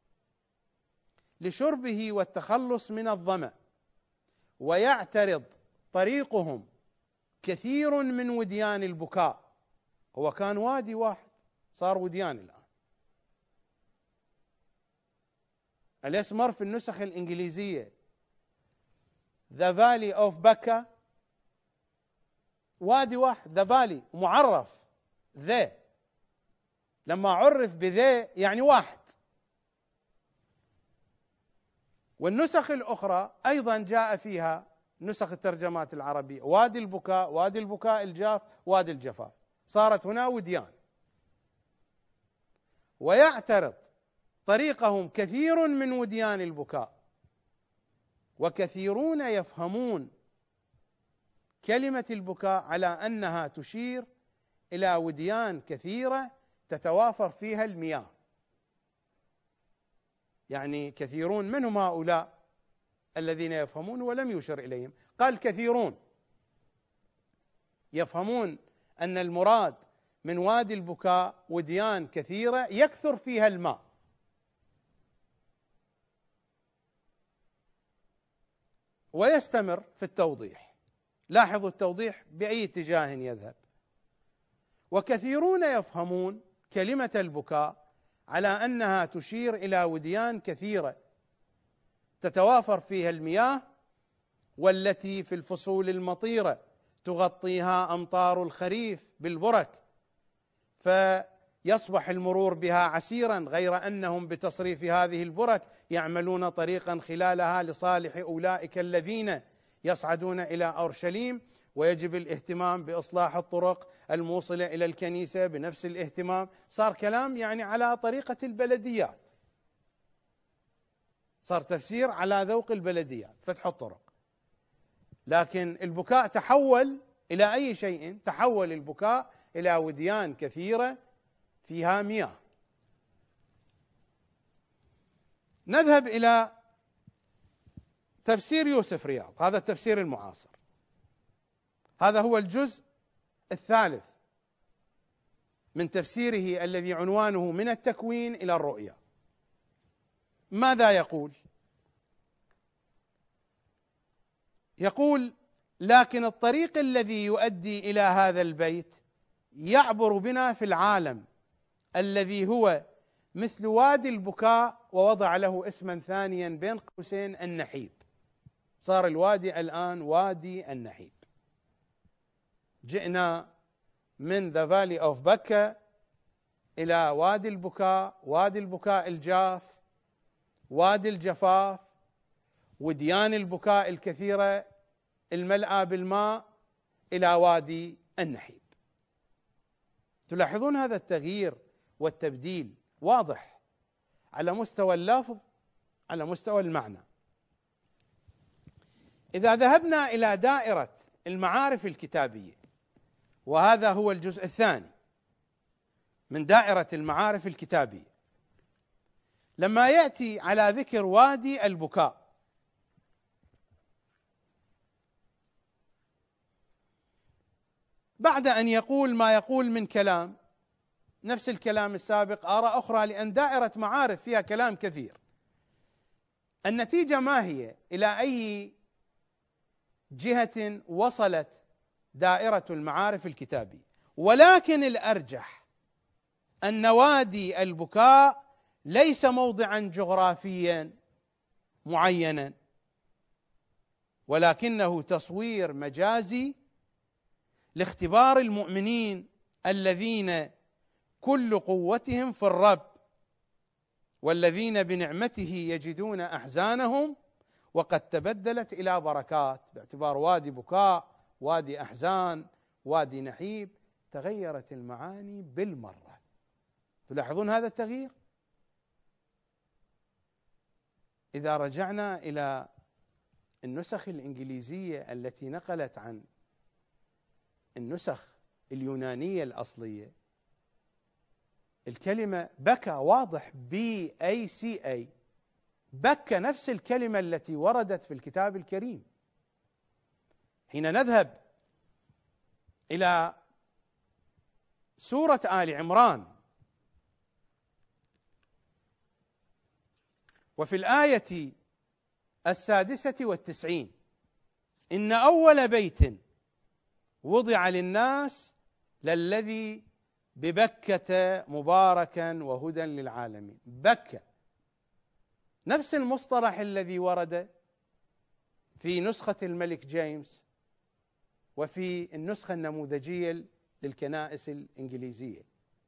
لشربه والتخلص من الظمأ. ويعترض طريقهم كثير من وديان البكاء. هو كان وادي واحد صار وديان الآن. الاسمر في النسخ الإنجليزية The Valley of Baca، وادي واحد، The Valley معرف ذا، لما عرف بذا يعني واحد. والنسخ الأخرى أيضا جاء فيها نسخ الترجمات العربية وادي البكاء، وادي البكاء الجاف، وادي الجفاف، صارت هنا وديان. ويعترض طريقهم كثير من وديان البكاء، وكثيرون يفهمون كلمة البكاء على أنها تشير إلى وديان كثيرة تتوافر فيها المياه. يعني كثيرون منهم هؤلاء الذين يفهمون ولم يشر إليهم، قال كثيرون يفهمون أن المراد من وادي البكاء وديان كثيرة يكثر فيها الماء. ويستمر في التوضيح. لاحظوا التوضيح بأي اتجاه يذهب. وكثيرون يفهمون كلمة البكاء على أنها تشير إلى وديان كثيرة تتوافر فيها المياه، والتي في الفصول المطيرة تغطيها أمطار الخريف بالبرك، فيصبح المرور بها عسيرا، غير أنهم بتصريف هذه البرك يعملون طريقا خلالها لصالح أولئك الذين يصعدون إلى أورشليم، ويجب الاهتمام بإصلاح الطرق الموصلة إلى الكنيسة بنفس الاهتمام. صار كلام يعني على طريقة البلديات، صار تفسير على ذوق البلديات، فتح الطرق. لكن البكاء تحول إلى أي شيء؟ تحول البكاء إلى وديان كثيرة فيها مياه. نذهب إلى تفسير يوسف رياض، هذا التفسير المعاصر. هذا هو الجزء الثالث من تفسيره الذي عنوانه من التكوين إلى الرؤيا. ماذا يقول؟ يقول: لكن الطريق الذي يؤدي إلى هذا البيت يعبر بنا في العالم الذي هو مثل وادي البكاء، ووضع له اسما ثانيا بين قوسين النحيب. صار الوادي الآن وادي النحيب. جئنا من The Valley of Baca إلى وادي البكاء، وادي البكاء الجاف، وادي الجفاف، وديان البكاء الكثيرة الملأى بالماء، إلى وادي النحيب. تلاحظون هذا التغيير والتبديل واضح على مستوى اللفظ، على مستوى المعنى. إذا ذهبنا إلى دائرة المعارف الكتابية، وهذا هو الجزء الثاني من دائرة المعارف الكتابية، لما يأتي على ذكر وادي البكاء بعد أن يقول ما يقول من كلام، نفس الكلام السابق، آراء أخرى، لأن دائرة معارف فيها كلام كثير. النتيجة ما هي؟ إلى أي جهة وصلت دائرة المعارف الكتابية؟ ولكن الأرجح أن وادي البكاء ليس موضعا جغرافيا معينا، ولكنه تصوير مجازي لاختبار المؤمنين الذين كل قوتهم في الرب، والذين بنعمته يجدون أحزانهم وقد تبدلت إلى بركات. باعتبار وادي بكاء، وادي أحزان، وادي نحيب، تغيرت المعاني بالمرة. تلاحظون هذا التغيير؟ إذا رجعنا إلى النسخ الإنجليزية التي نقلت عن النسخ اليونانية الأصلية الكلمة بكى واضح بي أي سي أي، بكى نفس الكلمة التي وردت في الكتاب الكريم. حين نذهب إلى سورة آل عمران وفي الآية السادسة والتسعين: إن أول بيت وضع للناس للذي ببكة مباركا وهدى للعالمين. بكة نفس المصطلح الذي ورد في نسخة الملك جيمس وفي النسخة النموذجية للكنائس الإنجليزية.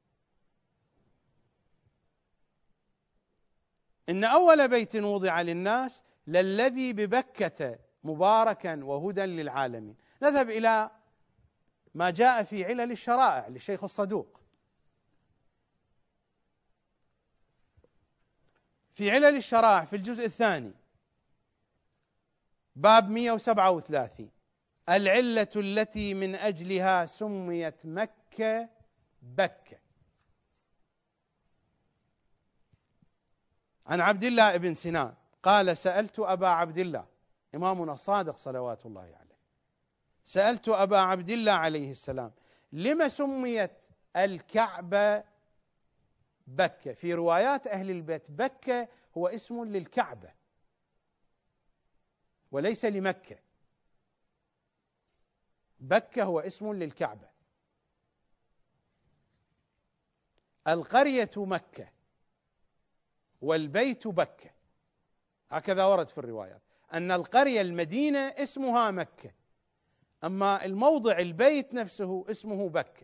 إن أول بيت وضع للناس للذي ببكة مباركا وهدى للعالمين. نذهب إلى ما جاء في علل الشرائع للشيخ الصدوق. في علل الشرائع في الجزء الثاني باب مئة وسبعة وثلاثين: العلة التي من أجلها سميت مكة بكة. عن عبد الله بن سنان قال: سألت أبا عبد الله، إمامنا الصادق صلوات الله عليه، سألت أبا عبد الله عليه السلام: لما سميت الكعبة بكة؟ في روايات أهل البيت بكة هو اسم للكعبة وليس لمكة. بكة هو اسم للكعبة. القرية مكة والبيت بكة، هكذا ورد في الروايات أن القرية المدينة اسمها مكة، أما الموضع البيت نفسه اسمه بكة.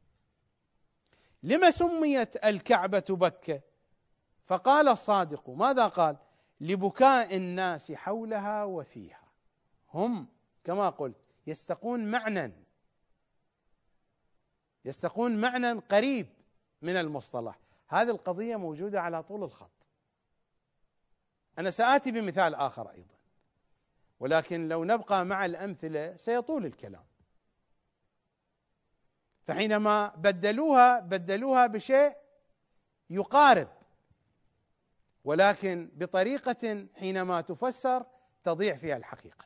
لما سميت الكعبة بكة؟ فقال الصادق، ماذا قال؟ لبكاء الناس حولها وفيها. هم كما قلت يستقون معنى يستقون معنى قريب من المصطلح. هذه القضية موجودة على طول الخط. أنا سآتي بمثال آخر أيضا، ولكن لو نبقى مع الأمثلة سيطول الكلام. فحينما بدلوها بدلوها بشيء يقارب، ولكن بطريقة حينما تفسر تضيع فيها الحقيقة.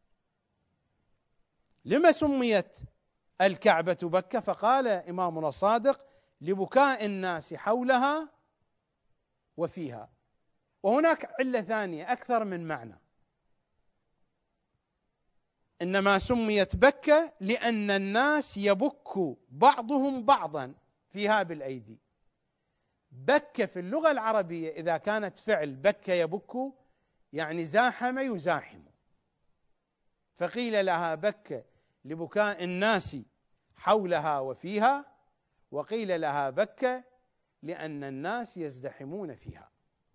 لما سميت الكعبة بكة؟ فقال إمامنا الصادق: لبكاء الناس حولها وفيها. وهناك علة ثانية أكثر من معنى. إنما سميت بكة لأن الناس يبك بعضهم بعضا فيها بالأيدي. بك في اللغة العربية إذا كانت فعل بك يبك يعني زاحم يزاحم، فقيل لها بك لبكاء الناس حولها وفيها، وقيل لها بك لأن الناس يزدحمون فيها.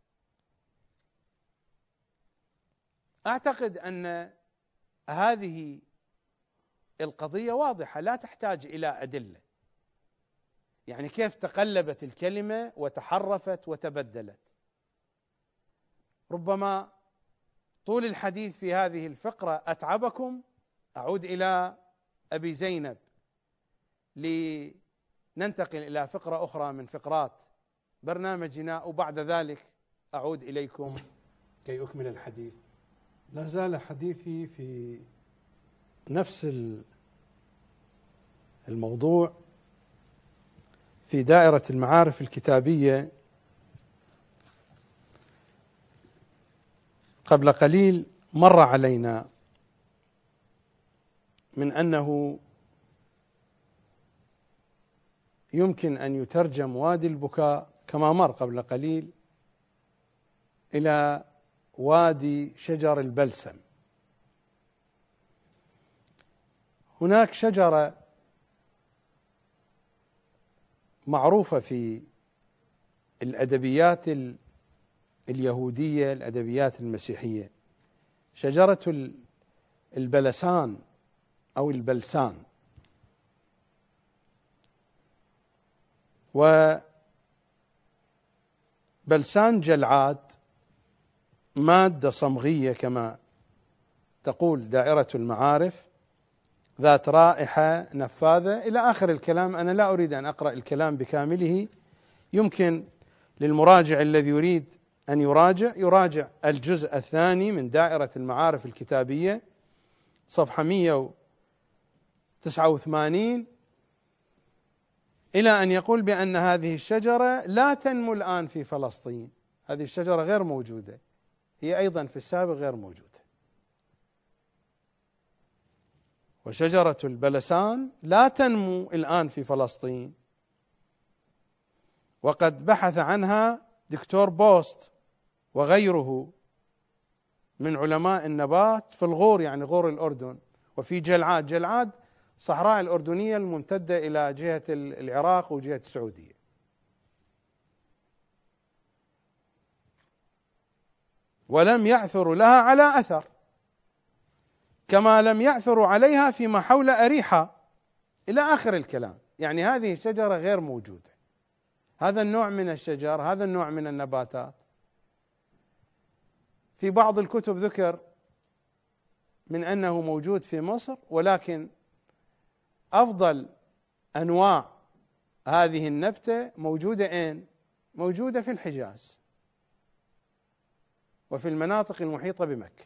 أعتقد أن هذه القضية واضحة لا تحتاج إلى أدلة، يعني كيف تقلبت الكلمة وتحرفت وتبدلت. ربما طول الحديث في هذه الفقرة أتعبكم، أعود إلى أبي زينب لننتقل إلى فقرة أخرى من فقرات برنامجنا، وبعد ذلك أعود إليكم كي أكمل الحديث. لا زال حديثي في نفس الموضوع في دائرة المعارف الكتابية. قبل قليل مر علينا من أنه يمكن أن يترجم وادي البكاء كما مر قبل قليل إلى وادي شجر البلسم. هناك شجرة معروفة في الأدبيات اليهودية، الأدبيات المسيحية، شجرة البلسان أو البلسان. وبلسان جلعاد مادة صمغية كما تقول دائرة المعارف ذات رائحة نفاذة إلى آخر الكلام. أنا لا أريد أن أقرأ الكلام بكامله، يمكن للمراجع الذي يريد أن يراجع يراجع الجزء الثاني من دائرة المعارف الكتابية صفحة مئة وتسعة وثمانين، إلى أن يقول بأن هذه الشجرة لا تنمو الآن في فلسطين، هذه الشجرة غير موجودة، هي أيضا في السابق غير موجودة. وشجرة البلسان لا تنمو الآن في فلسطين، وقد بحث عنها دكتور بوست وغيره من علماء النبات في الغور، يعني غور الأردن، وفي جلعاد. جلعاد صحراء الأردنية الممتدة إلى جهة العراق وجهة السعودية. ولم يعثروا لها على أثر، كما لم يعثروا عليها فيما حول أريحة إلى آخر الكلام. يعني هذه الشجرة غير موجودة، هذا النوع من الشجر، هذا النوع من النباتات. في بعض الكتب ذكر من أنه موجود في مصر، ولكن أفضل أنواع هذه النبتة موجودة أين؟ موجودة في الحجاز وفي المناطق المحيطة بمكة.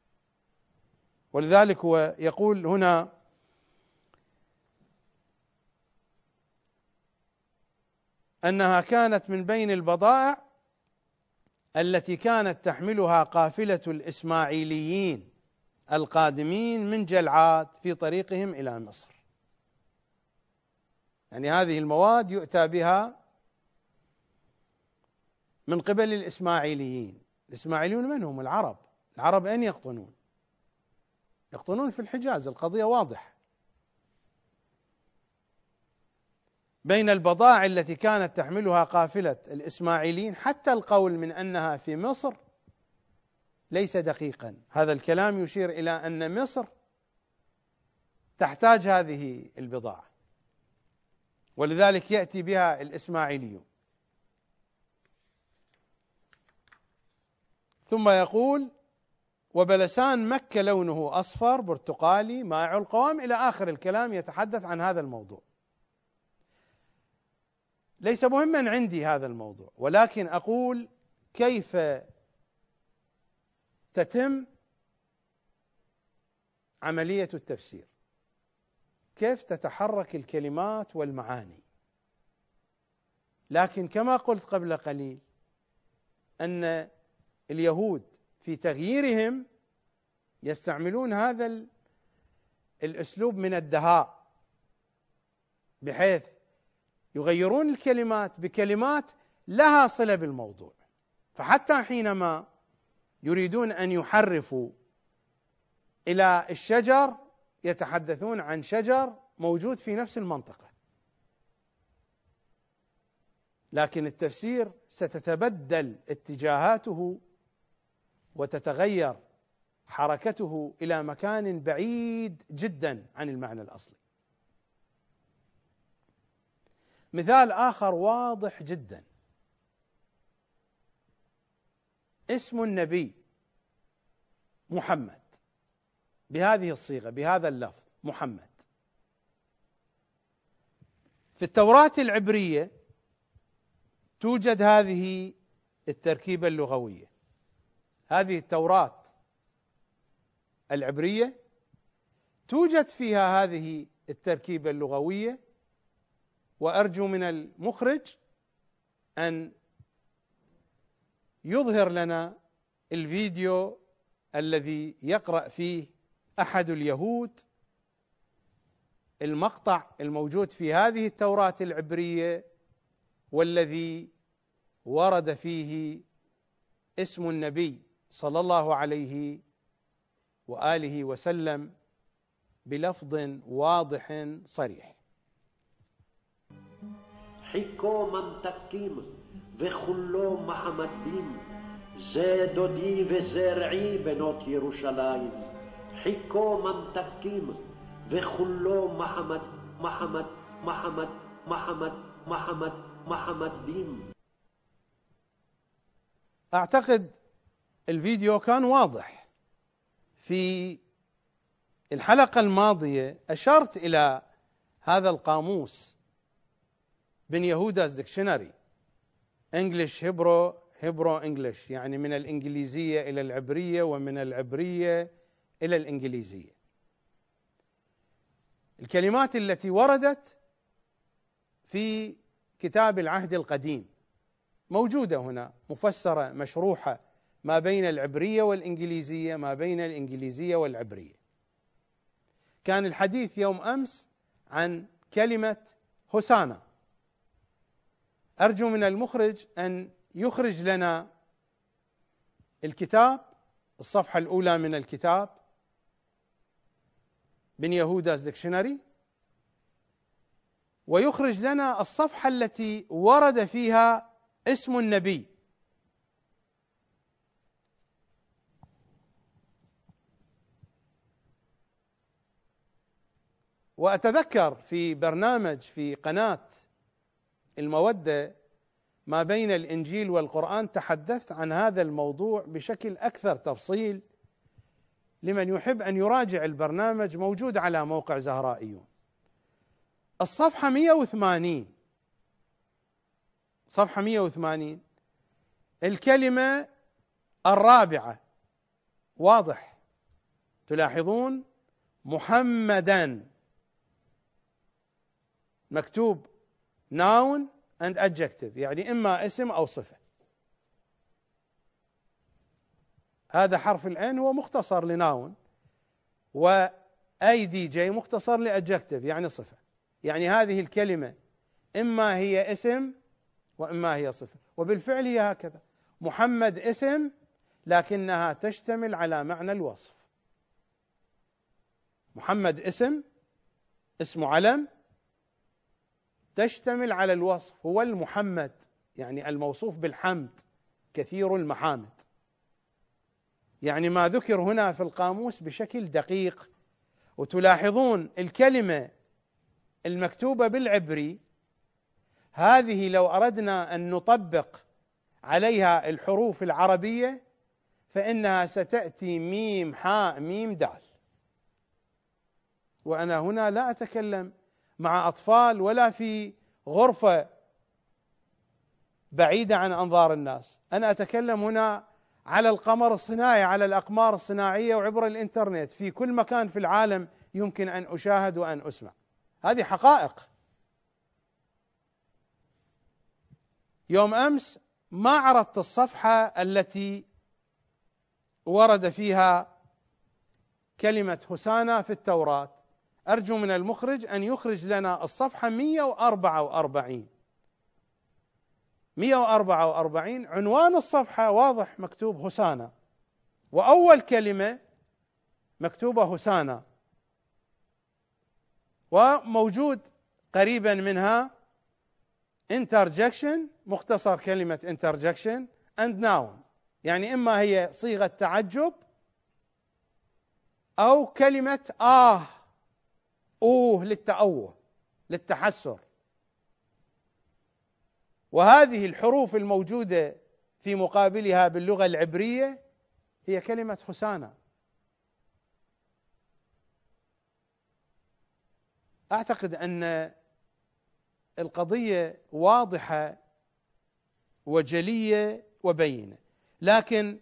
ولذلك هو يقول هنا: أنها كانت من بين البضائع التي كانت تحملها قافلة الإسماعيليين القادمين من جلعاد في طريقهم إلى مصر. يعني هذه المواد يؤتى بها من قبل الإسماعيليين. الإسماعيليون من هم؟ العرب. العرب أين يقطنون؟ يقطنون في الحجاز، القضية واضحة. بين البضائع التي كانت تحملها قافلة الإسماعيليين، حتى القول من أنها في مصر ليس دقيقا. هذا الكلام يشير إلى أن مصر تحتاج هذه البضاعة، ولذلك يأتي بها الإسماعيليون. ثم يقول: وبلسان مكة لونه أصفر برتقالي مائع القوام، إلى آخر الكلام يتحدث عن هذا الموضوع. ليس مهما عندي هذا الموضوع، ولكن أقول كيف تتم عملية التفسير، كيف تتحرك الكلمات والمعاني. لكن كما قلت قبل قليل أن اليهود في تغييرهم يستعملون هذا الأسلوب من الدهاء، بحيث يغيرون الكلمات بكلمات لها صلة بالموضوع. فحتى حينما يريدون أن يحرفوا إلى الشجر يتحدثون عن شجر موجود في نفس المنطقة، لكن التفسير ستتبدل اتجاهاته وتتغير حركته إلى مكان بعيد جدا عن المعنى الأصلي. مثال آخر واضح جدا: اسم النبي محمد بهذه الصيغة، بهذا اللفظ محمد. في التوراة العبرية توجد هذه التركيبة اللغوية. هذه التوراة العبرية توجد فيها هذه التركيبة اللغوية، وأرجو من المخرج أن يظهر لنا الفيديو الذي يقرأ فيه أحد اليهود المقطع الموجود في هذه التوراة العبرية، والذي ورد فيه اسم النبي صلى الله عليه وآله وسلم بلفظ واضح صريح. حكو ממתקים וכולו מחמדים, זה דודי וזרעי בנות ירושלים. حكو ממתקים וכולו מחמד מחמד מחמד מחמד محمد محمدين. أعتقد الفيديو كان واضح في الحلقة الماضية أشرت إلى هذا القاموس بن يهودا's ديكشنري English Hebrew Hebrew English، يعني من الإنجليزية إلى العبرية ومن العبرية إلى الإنجليزية. الكلمات التي وردت في كتاب العهد القديم موجودة هنا مفسرة مشروحة ما بين العبرية والإنجليزية، ما بين الإنجليزية والعبرية. كان الحديث يوم أمس عن كلمة هوسانا. أرجو من المخرج أن يخرج لنا الكتاب، الصفحة الأولى من الكتاب بن يهودا's ديكشنري، ويخرج لنا الصفحة التي ورد فيها اسم النبي. وأتذكر في برنامج في قناة المودة ما بين الإنجيل والقرآن تحدثت عن هذا الموضوع بشكل أكثر تفصيل. لمن يحب أن يراجع البرنامج موجود على موقع زهرائيون. الصفحة مئة وثمانين، صفحة مئة وثمانين، الكلمة الرابعة واضح، تلاحظون محمدا مكتوب noun and adjective، يعني إما اسم أو صفة. هذا حرف الان هو مختصر لناون، و اي دي جي مختصر لادجكتيف يعني صفة. يعني هذه الكلمة إما هي اسم وإما هي صفة، وبالفعل هي هكذا. محمد اسم لكنها تشتمل على معنى الوصف. محمد اسم، اسم علم، تشتمل على الوصف، هو المحمد يعني الموصوف بالحمد، كثير المحامد. يعني ما ذكر هنا في القاموس بشكل دقيق. وتلاحظون الكلمة المكتوبة بالعبري هذه لو أردنا أن نطبق عليها الحروف العربية فإنها ستأتي ميم حاء ميم دال. وأنا هنا لا أتكلم مع أطفال ولا في غرفة بعيدة عن أنظار الناس، أنا أتكلم هنا على القمر الصناعي، على الأقمار الصناعية وعبر الإنترنت، في كل مكان في العالم يمكن أن أشاهد وأن أسمع. هذه حقائق. يوم أمس ما عرضت الصفحة التي ورد فيها كلمة هوسانا في التوراة. أرجو من المخرج أن يخرج لنا الصفحة مئة وأربعة وأربعين. مئة وأربعة وأربعين عنوان الصفحة واضح مكتوب هوسانا، وأول كلمة مكتوبة هوسانا، وموجود قريبا منها interjection، مختصر كلمة interjection and noun، يعني إما هي صيغة تعجب أو كلمة آه أوه للتأوه للتحسر. وهذه الحروف الموجودة في مقابلها باللغة العبرية هي كلمة هوسانا. أعتقد أن القضية واضحة وجلية وبينة، لكن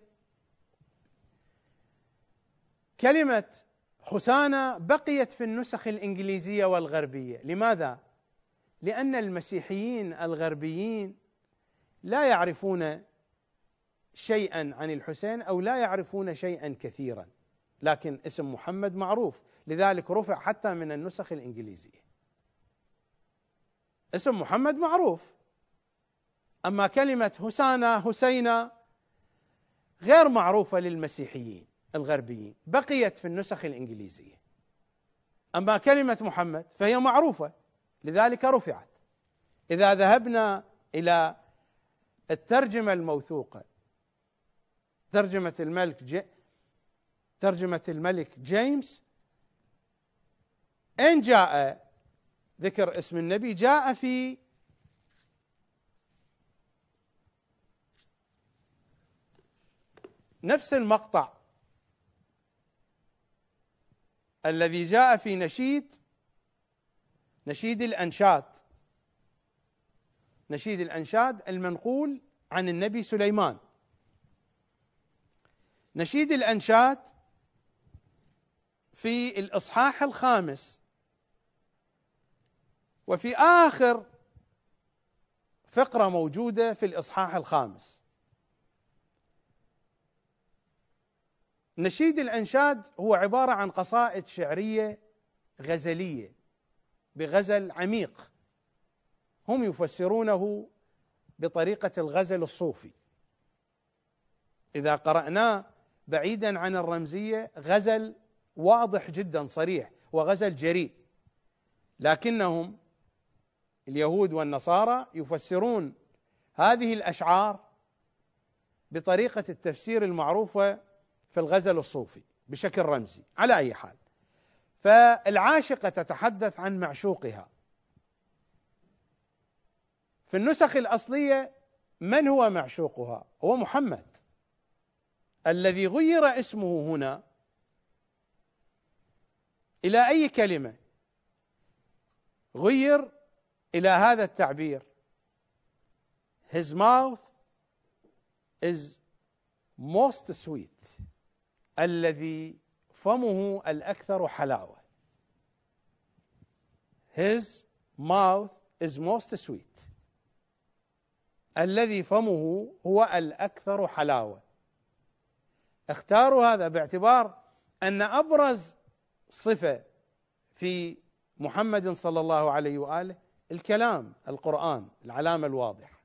كلمة هوسانا بقيت في النسخ الإنجليزية والغربية. لماذا؟ لأن المسيحيين الغربيين لا يعرفون شيئا عن الحسين أو لا يعرفون شيئا كثيرا، لكن اسم محمد معروف، لذلك رفع حتى من النسخ الإنجليزية. اسم محمد معروف، أما كلمة هوسانا هوسينا غير معروفة للمسيحيين الغربيين، بقيت في النسخ الإنجليزية. أما كلمة محمد فهي معروفة لذلك رفعت. إذا ذهبنا إلى الترجمة الموثوقة، ترجمة الملك جي ترجمة الملك جيمس، إن جاء ذكر اسم النبي جاء في نفس المقطع الذي جاء في نشيد نشيد الأنشاد نشيد الأنشاد المنقول عن النبي سليمان. نشيد الأنشاد في الإصحاح الخامس وفي آخر فقرة موجودة في الإصحاح الخامس. نشيد الأنشاد هو عبارة عن قصائد شعرية غزلية بغزل عميق، هم يفسرونه بطريقة الغزل الصوفي. إذا قرأناه بعيدا عن الرمزية غزل واضح جدا صريح وغزل جريء، لكنهم اليهود والنصارى يفسرون هذه الأشعار بطريقة التفسير المعروفة في الغزل الصوفي بشكل رمزي. على أي حال، فالعاشقة تتحدث عن معشوقها. في النسخ الأصلية من هو معشوقها؟ هو محمد، الذي غير اسمه هنا إلى أي كلمة؟ غير إلى هذا التعبير: His mouth is most sweet، الذي فمه الأكثر حلاوة. His mouth is most sweet، الذي فمه هو الأكثر حلاوة. اختاروا هذا باعتبار أن أبرز صفة في محمد صلى الله عليه وآله الكلام، القرآن، العلامة الواضحة.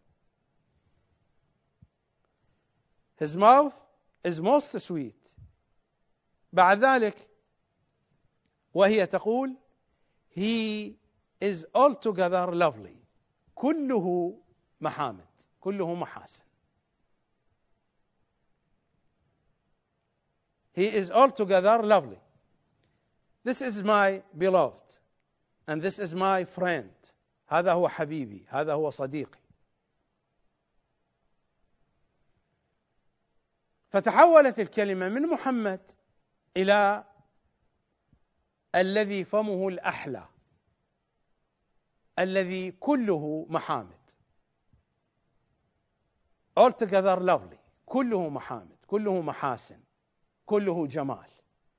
His mouth is most sweet. بعد ذلك وهي تقول He is altogether lovely، كله محامد، كله محاسن. He is altogether lovely. This is my beloved and this is my friend. هذا هو حبيبي، هذا هو صديقي. فتحولت الكلمة من محمد إلى الذي فمه الأحلى، الذي كله محامد. altogether lovely، كله محامد، كله محاسن، كله جمال.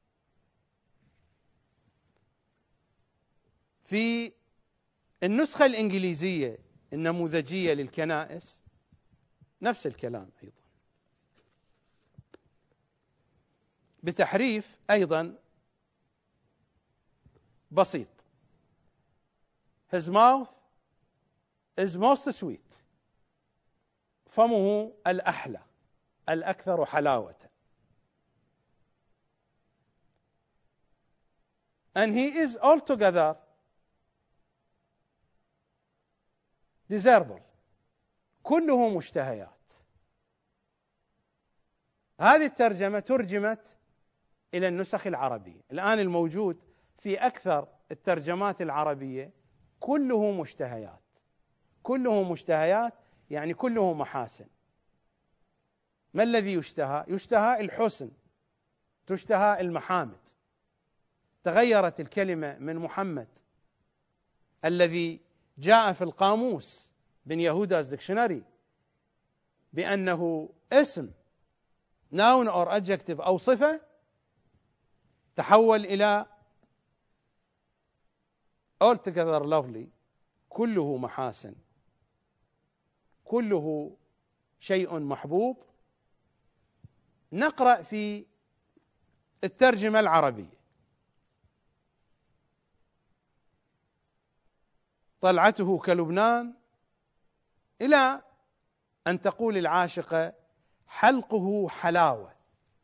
في النسخة الإنجليزية النموذجية للكنائس نفس الكلام أيضا، بتحريف أيضا بسيط. His mouth is most sweet، فمه الأحلى الأكثر حلاوة. And he is altogether desirable، كله مشتهيات. هذه الترجمة ترجمت إلى النسخ العربية. الآن الموجود في أكثر الترجمات العربية كله مشتهيات، كله مشتهيات يعني كله محاسن. ما الذي يشتهى؟ يشتهى الحسن، تشتهى المحامد. تغيرت الكلمة من محمد الذي جاء في القاموس بن يهودا's ديكشنري بأنه اسم noun or adjective أو صفة، تحول إلى altogether lovely، كله محاسن، كله شيء محبوب. نقرأ في الترجمة العربية: طلعته كلبنان، إلى أن تقول العاشقة حلقه حلاوة.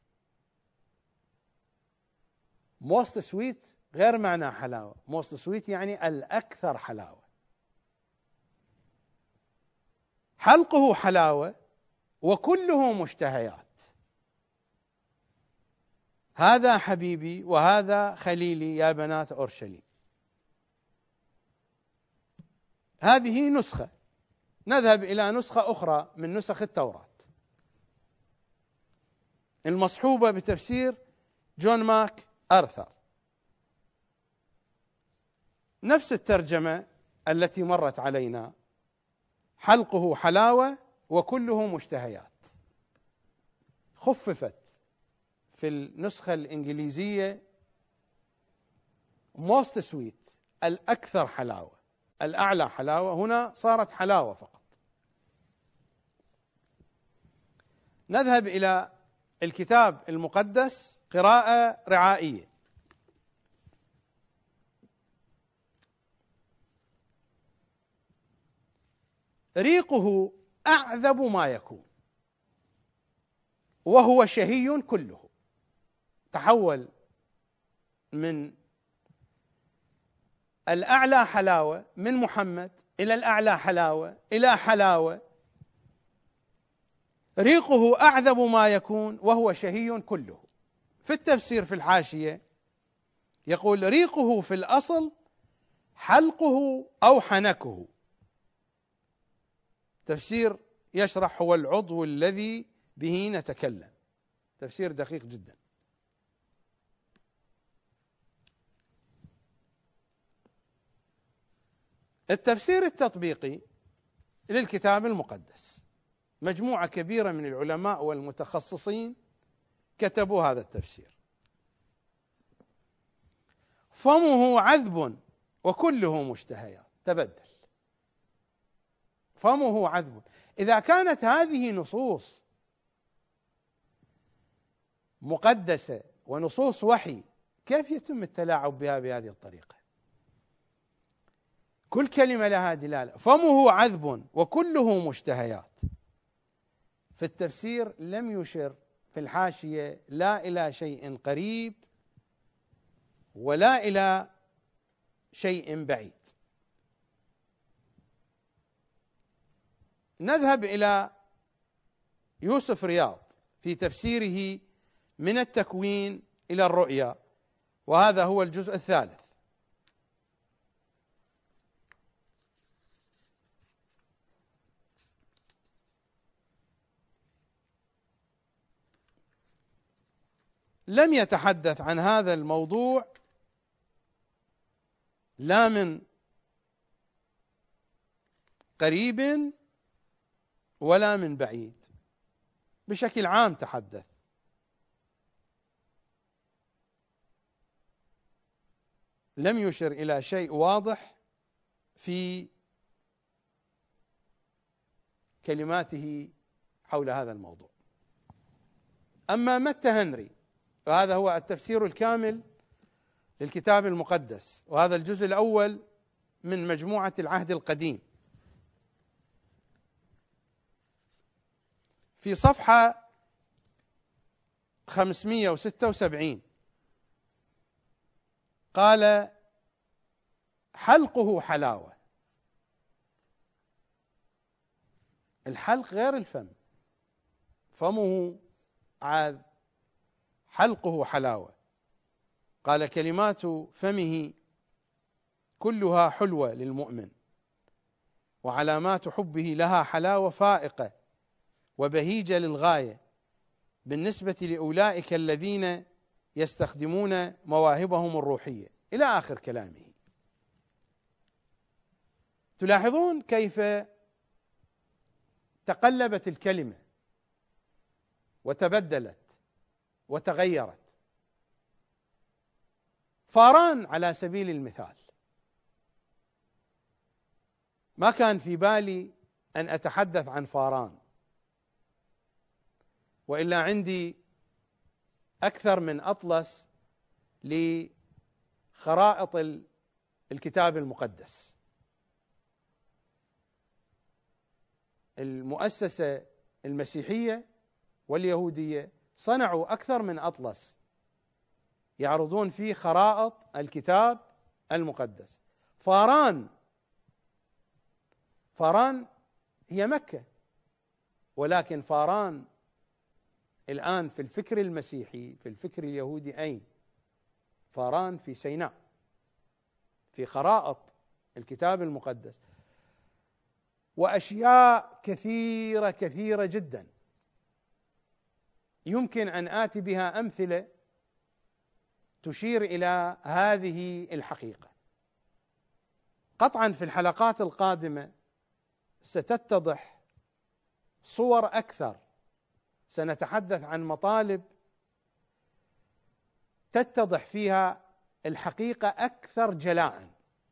most sweet غير معنى حلاوة، most sweet يعني الأكثر حلاوة. حلقه حلاوة وكله مشتهيات. هذا حبيبي وهذا خليلي يا بنات أورشليم. هذه نسخة. نذهب إلى نسخة أخرى من نسخ التوراة المصحوبة بتفسير جون ماك أرثر. نفس الترجمة التي مرت علينا: حلقه حلاوة وكله مشتهيات. خففت في النسخة الإنجليزية most sweet، الأكثر حلاوة، الأعلى حلاوة، هنا صارت حلاوة فقط. نذهب إلى الكتاب المقدس قراءة رعائية. ريقه أعذب ما يكون وهو شهي كله. تحول من الأعلى حلاوة من محمد إلى الأعلى حلاوة إلى حلاوة. ريقه أعذب ما يكون وهو شهي كله. في التفسير في الحاشية يقول: ريقه في الأصل حلقه أو حنكه. تفسير يشرح: هو العضو الذي به نتكلم. تفسير دقيق جدا. التفسير التطبيقي للكتاب المقدس، مجموعة كبيرة من العلماء والمتخصصين كتبوا هذا التفسير. فمه عذب وكله مشتهيات. تبدل. فمه عذب. إذا كانت هذه نصوص مقدسة ونصوص وحي، كيف يتم التلاعب بها بهذه الطريقة؟ كل كلمة لها دلالة. فمه عذب وكله مشتهيات. في التفسير لم يشر في الحاشية لا إلى شيء قريب ولا إلى شيء بعيد. نذهب إلى يوسف رياض في تفسيره من التكوين إلى الرؤيا، وهذا هو الجزء الثالث. لم يتحدث عن هذا الموضوع لا من قريب ولا من بعيد، بشكل عام تحدث. لم يشر إلى شيء واضح في كلماته حول هذا الموضوع. أما متى هنري، وهذا هو التفسير الكامل للكتاب المقدس، وهذا الجزء الأول من مجموعة العهد القديم، في صفحة خمسمئة وستة وسبعين قال: حلقه حلاوة. الحلق غير الفم، فمه عاذ، حلقه حلاوة. قال: كلمات فمه كلها حلوة للمؤمن، وعلامات حبه لها حلاوة فائقة وبهيجة للغاية بالنسبة لأولئك الذين يستخدمون مواهبهم الروحية، إلى آخر كلامه. تلاحظون كيف تقلبت الكلمة وتبدلت وتغيرت. فاران على سبيل المثال، ما كان في بالي أن أتحدث عن فاران، وإلا عندي أكثر من أطلس لخرائط الكتاب المقدس. المؤسسة المسيحية واليهودية صنعوا أكثر من أطلس يعرضون فيه خرائط الكتاب المقدس. فاران فاران هي مكة، ولكن فاران الآن في الفكر المسيحي، في الفكر اليهودي، أين؟ فاران في سيناء، في خرائط الكتاب المقدس. وأشياء كثيرة كثيرة جدا يمكن أن آتي بها أمثلة تشير إلى هذه الحقيقة. قطعا في الحلقات القادمة ستتضح صور أكثر، سنتحدث عن مطالب تتضح فيها الحقيقة أكثر جلاء.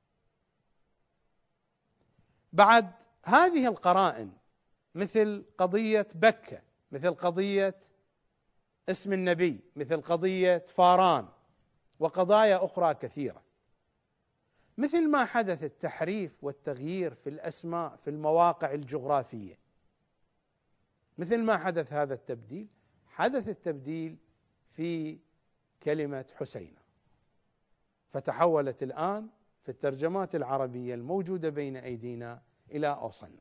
بعد هذه القرائن مثل قضية بكة، مثل قضية اسم النبي، مثل قضية فاران وقضايا أخرى كثيرة، مثل ما حدث التحريف والتغيير في الأسماء في المواقع الجغرافية، مثل ما حدث هذا التبديل، حدث التبديل في كلمة حسينة، فتحولت الآن في الترجمات العربية الموجودة بين أيدينا إلى أوصلنا.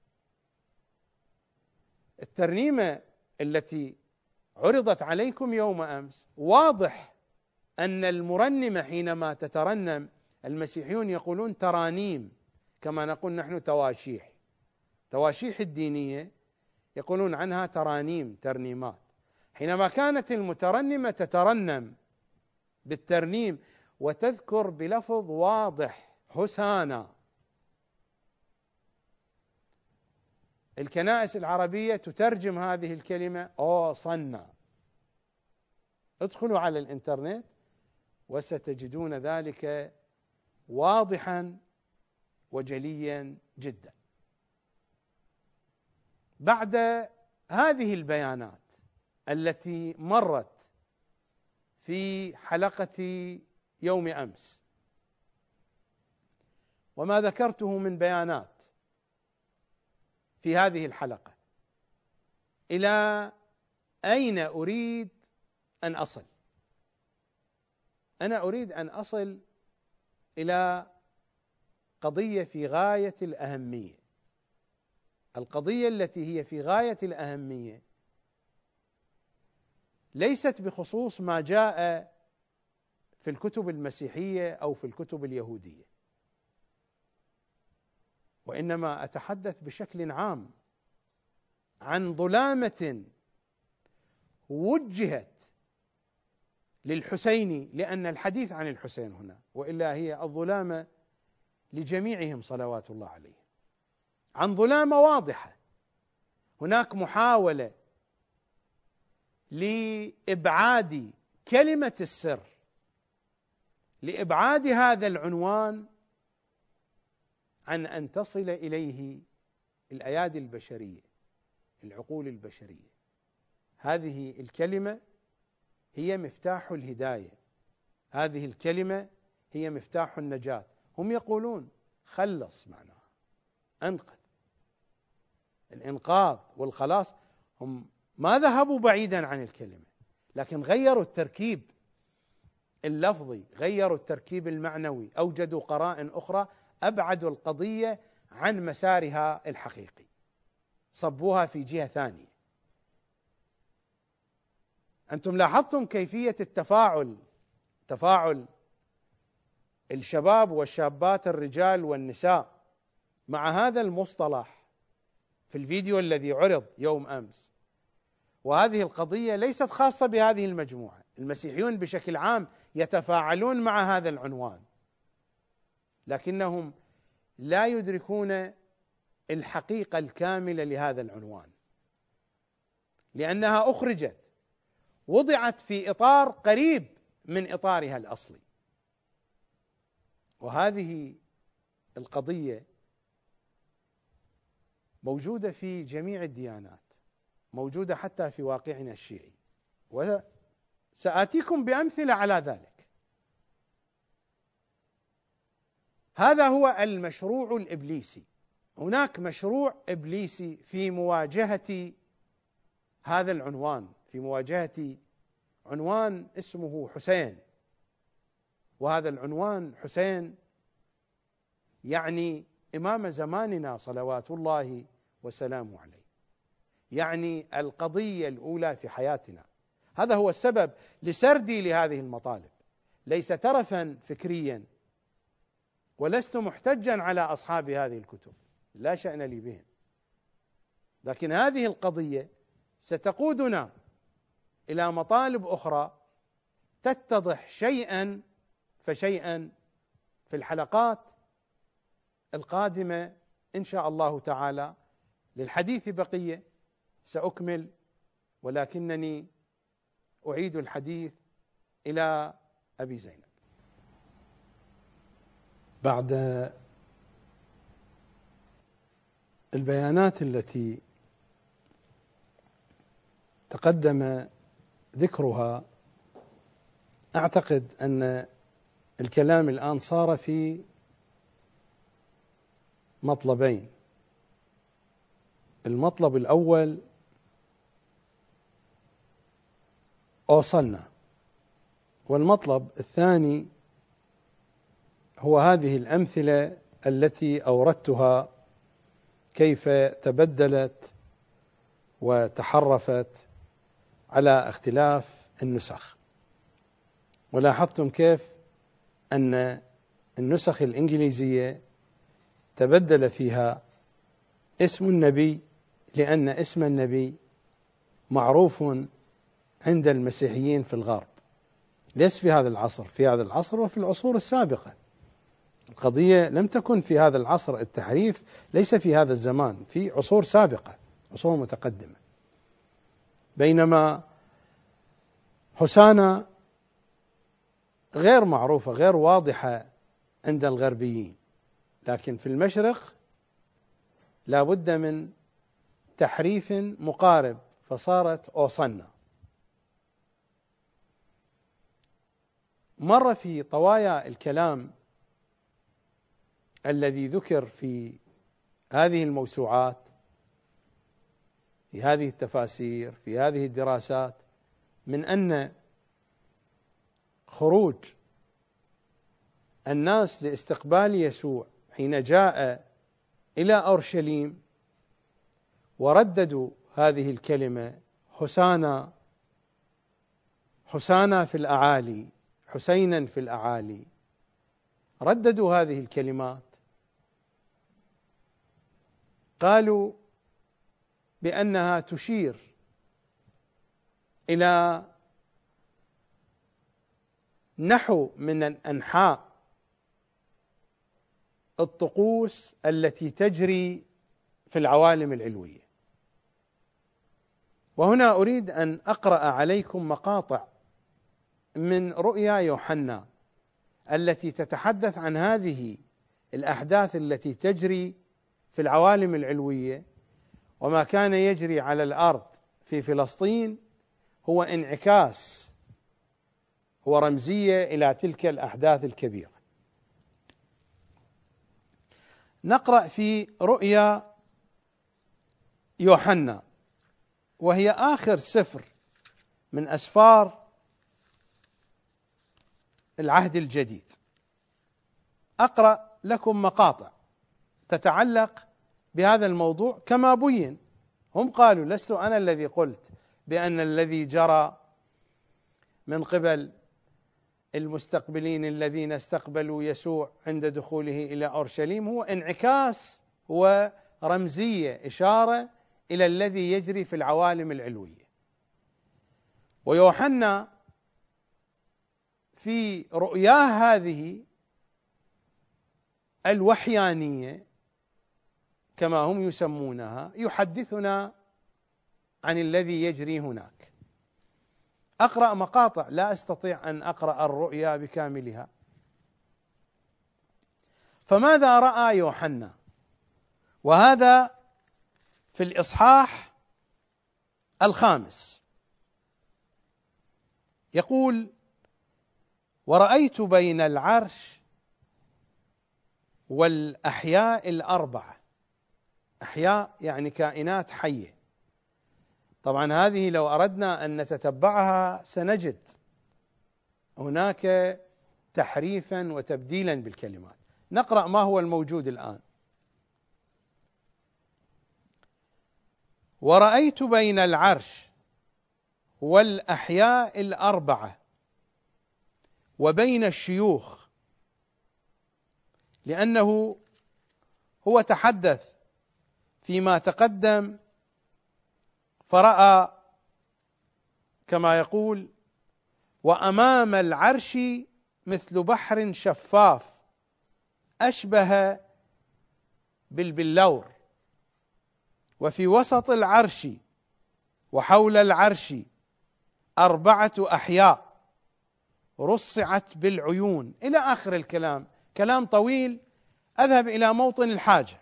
الترنيمة التي عرضت عليكم يوم أمس واضح أن المرنمة حينما تترنم، المسيحيون يقولون ترانيم كما نقول نحن تواشيح، تواشيح الدينية يقولون عنها ترانيم، ترنيمات. حينما كانت المترنمة تترنم بالترنيم وتذكر بلفظ واضح حسانا، الكنائس العربية تترجم هذه الكلمة أوصنا. ادخلوا على الإنترنت وستجدون ذلك واضحا وجليا جدا. بعد هذه البيانات التي مرت في حلقة يوم أمس وما ذكرته من بيانات في هذه الحلقة، إلى أين أريد أن أصل؟ أنا أريد أن أصل إلى قضية في غاية الأهمية. القضية التي هي في غاية الأهمية ليست بخصوص ما جاء في الكتب المسيحية أو في الكتب اليهودية، وإنما أتحدث بشكل عام عن ظلامة وجهت للحسين، لأن الحديث عن الحسين هنا، وإلا هي الظلامة لجميعهم صلوات الله عليه، عن ظلامة واضحة. هناك محاولة لإبعاد كلمة السر، لإبعاد هذا العنوان عن أن تصل إليه الأيادي البشرية، العقول البشرية. هذه الكلمة هي مفتاح الهداية، هذه الكلمة هي مفتاح النجاة. هم يقولون خلص، معناها أنقذ، الإنقاذ والخلاص. هم ما ذهبوا بعيدا عن الكلمة، لكن غيروا التركيب اللفظي، غيروا التركيب المعنوي، أوجدوا قرائن أخرى، أبعدوا القضية عن مسارها الحقيقي، صبوها في جهة ثانية. أنتم لاحظتم كيفية التفاعل، تفاعل الشباب والشابات الرجال والنساء مع هذا المصطلح في الفيديو الذي عرض يوم أمس. وهذه القضية ليست خاصة بهذه المجموعة، المسيحيون بشكل عام يتفاعلون مع هذا العنوان، لكنهم لا يدركون الحقيقة الكاملة لهذا العنوان، لأنها أخرجت، وضعت في إطار قريب من إطارها الأصلي. وهذه القضية موجودة في جميع الديانات، موجودة حتى في واقعنا الشيعي، وسآتيكم بأمثلة على ذلك. هذا هو المشروع الإبليسي. هناك مشروع إبليسي في مواجهة هذا العنوان، في مواجهة عنوان اسمه حسين. وهذا العنوان حسين يعني إمام زماننا صلوات الله وسلامه عليه، يعني القضية الأولى في حياتنا. هذا هو السبب لسردي لهذه المطالب، ليس ترفا فكريا، ولست محتجا على أصحاب هذه الكتب، لا شأن لي بهم، لكن هذه القضية ستقودنا إلى مطالب أخرى تتضح شيئا فشيئا في الحلقات القادمة إن شاء الله تعالى للحديث بقية سأكمل، ولكنني أعيد الحديث إلى أبي زينب. بعد البيانات التي تقدم ذكرها، أعتقد أن الكلام الآن صار في مطلبين. المطلب الأول أوصلنا، والمطلب الثاني هو هذه الأمثلة التي أوردتها كيف تبدلت وتحرفت على اختلاف النسخ. ولاحظتم كيف أن النسخ الإنجليزية تبدل فيها اسم النبي، لأن اسم النبي معروف عند المسيحيين في الغرب، ليس في هذا العصر، في هذا العصر وفي العصور السابقة. القضية لم تكن في هذا العصر، التحريف ليس في هذا الزمان، في عصور سابقة، عصور متقدمة. بينما حسانة غير معروفة، غير واضحة عند الغربيين، لكن في المشرق لا بد من تحريف مقارب، فصارت أوصلنا. مر في طوايا الكلام الذي ذكر في هذه الموسوعات، في هذه التفاسير، في هذه الدراسات، من أن خروج الناس لاستقبال يسوع حين جاء إلى أورشليم ورددوا هذه الكلمة حسانا حسانا في الأعالي، حسينا في الأعالي، رددوا هذه الكلمات، قالوا بأنها تشير إلى نحو من أنحاء الطقوس التي تجري في العوالم العلوية. وهنا أريد أن أقرأ عليكم مقاطع من رؤيا يوحنا التي تتحدث عن هذه الأحداث التي تجري في العوالم العلوية، وما كان يجري على الأرض في فلسطين هو انعكاس، هو رمزية إلى تلك الأحداث الكبيرة. نقرأ في رؤيا يوحنا، وهي آخر سفر من أسفار العهد الجديد. أقرأ لكم مقاطع تتعلق بهذا الموضوع كما بين. هم قالوا، لست أنا الذي قلت بأن الذي جرى من قبل المستقبلين الذين استقبلوا يسوع عند دخوله إلى أورشليم هو انعكاس، هو رمزية، إشارة إلى الذي يجري في العوالم العلوية. ويوحنا في رؤياه هذه الوحيانية كما هم يسمونها يحدثنا عن الذي يجري هناك. أقرأ مقاطع، لا أستطيع أن أقرأ الرؤيا بكاملها. فماذا رأى يوحنا؟ وهذا في الإصحاح الخامس. يقول: ورأيت بين العرش والأحياء الأربعة. أحياء يعني كائنات حية. طبعا هذه لو أردنا أن نتتبعها سنجد هناك تحريفا وتبديلا بالكلمات. نقرأ ما هو الموجود الآن. ورأيت بين العرش والأحياء الأربعة وبين الشيوخ، لأنه هو تحدث فيما تقدم فرأى كما يقول: وأمام العرش مثل بحر شفاف أشبه بالبلور. وفي وسط العرش وحول العرش أربعة أحياء رصعت بالعيون، إلى آخر الكلام، كلام طويل، أذهب إلى موطن الحاجة.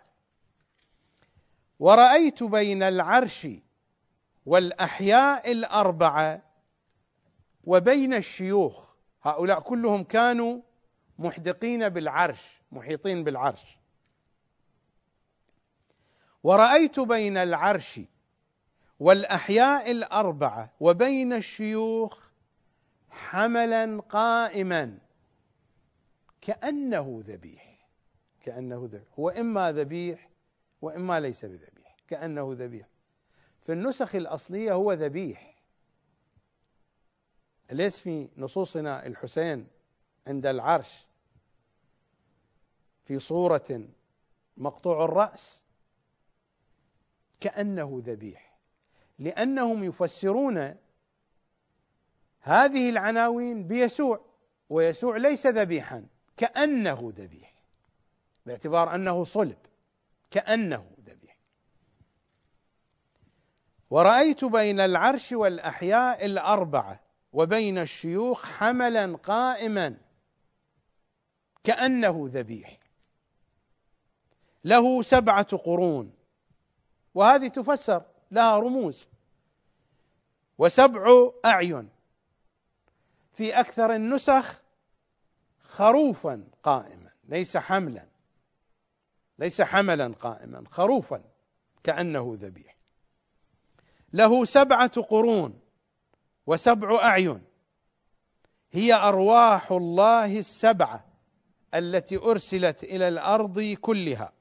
ورأيت بين العرش والأحياء الأربعة وبين الشيوخ، هؤلاء كلهم كانوا محدقين بالعرش، محيطين بالعرش. ورأيت بين العرش والأحياء الأربعة وبين الشيوخ حملا قائما كأنه ذبيح، كأنه ذبيح، هو إما ذبيح وإما ليس بذبيح، كأنه ذبيح. في النسخ الأصلية هو ذبيح، ليس في نصوصنا الحسين عند العرش في صورة مقطوع الرأس كأنه ذبيح، لأنهم يفسرون هذه العناوين بيسوع، ويسوع ليس ذبيحا، كأنه ذبيح، باعتبار أنه صلب، كأنه ذبيح. ورأيت بين العرش والأحياء الأربعة وبين الشيوخ حملا قائما كأنه ذبيح، له سبعة قرون، وهذه تفسر لها رموز، وسبع أعين، في أكثر النسخ خروفا قائما، ليس حملا، ليس حملا قائما، خروفا كأنه ذبيح، له سبعة قرون وسبع أعين، هي أرواح الله السبعة التي أرسلت إلى الأرض كلها.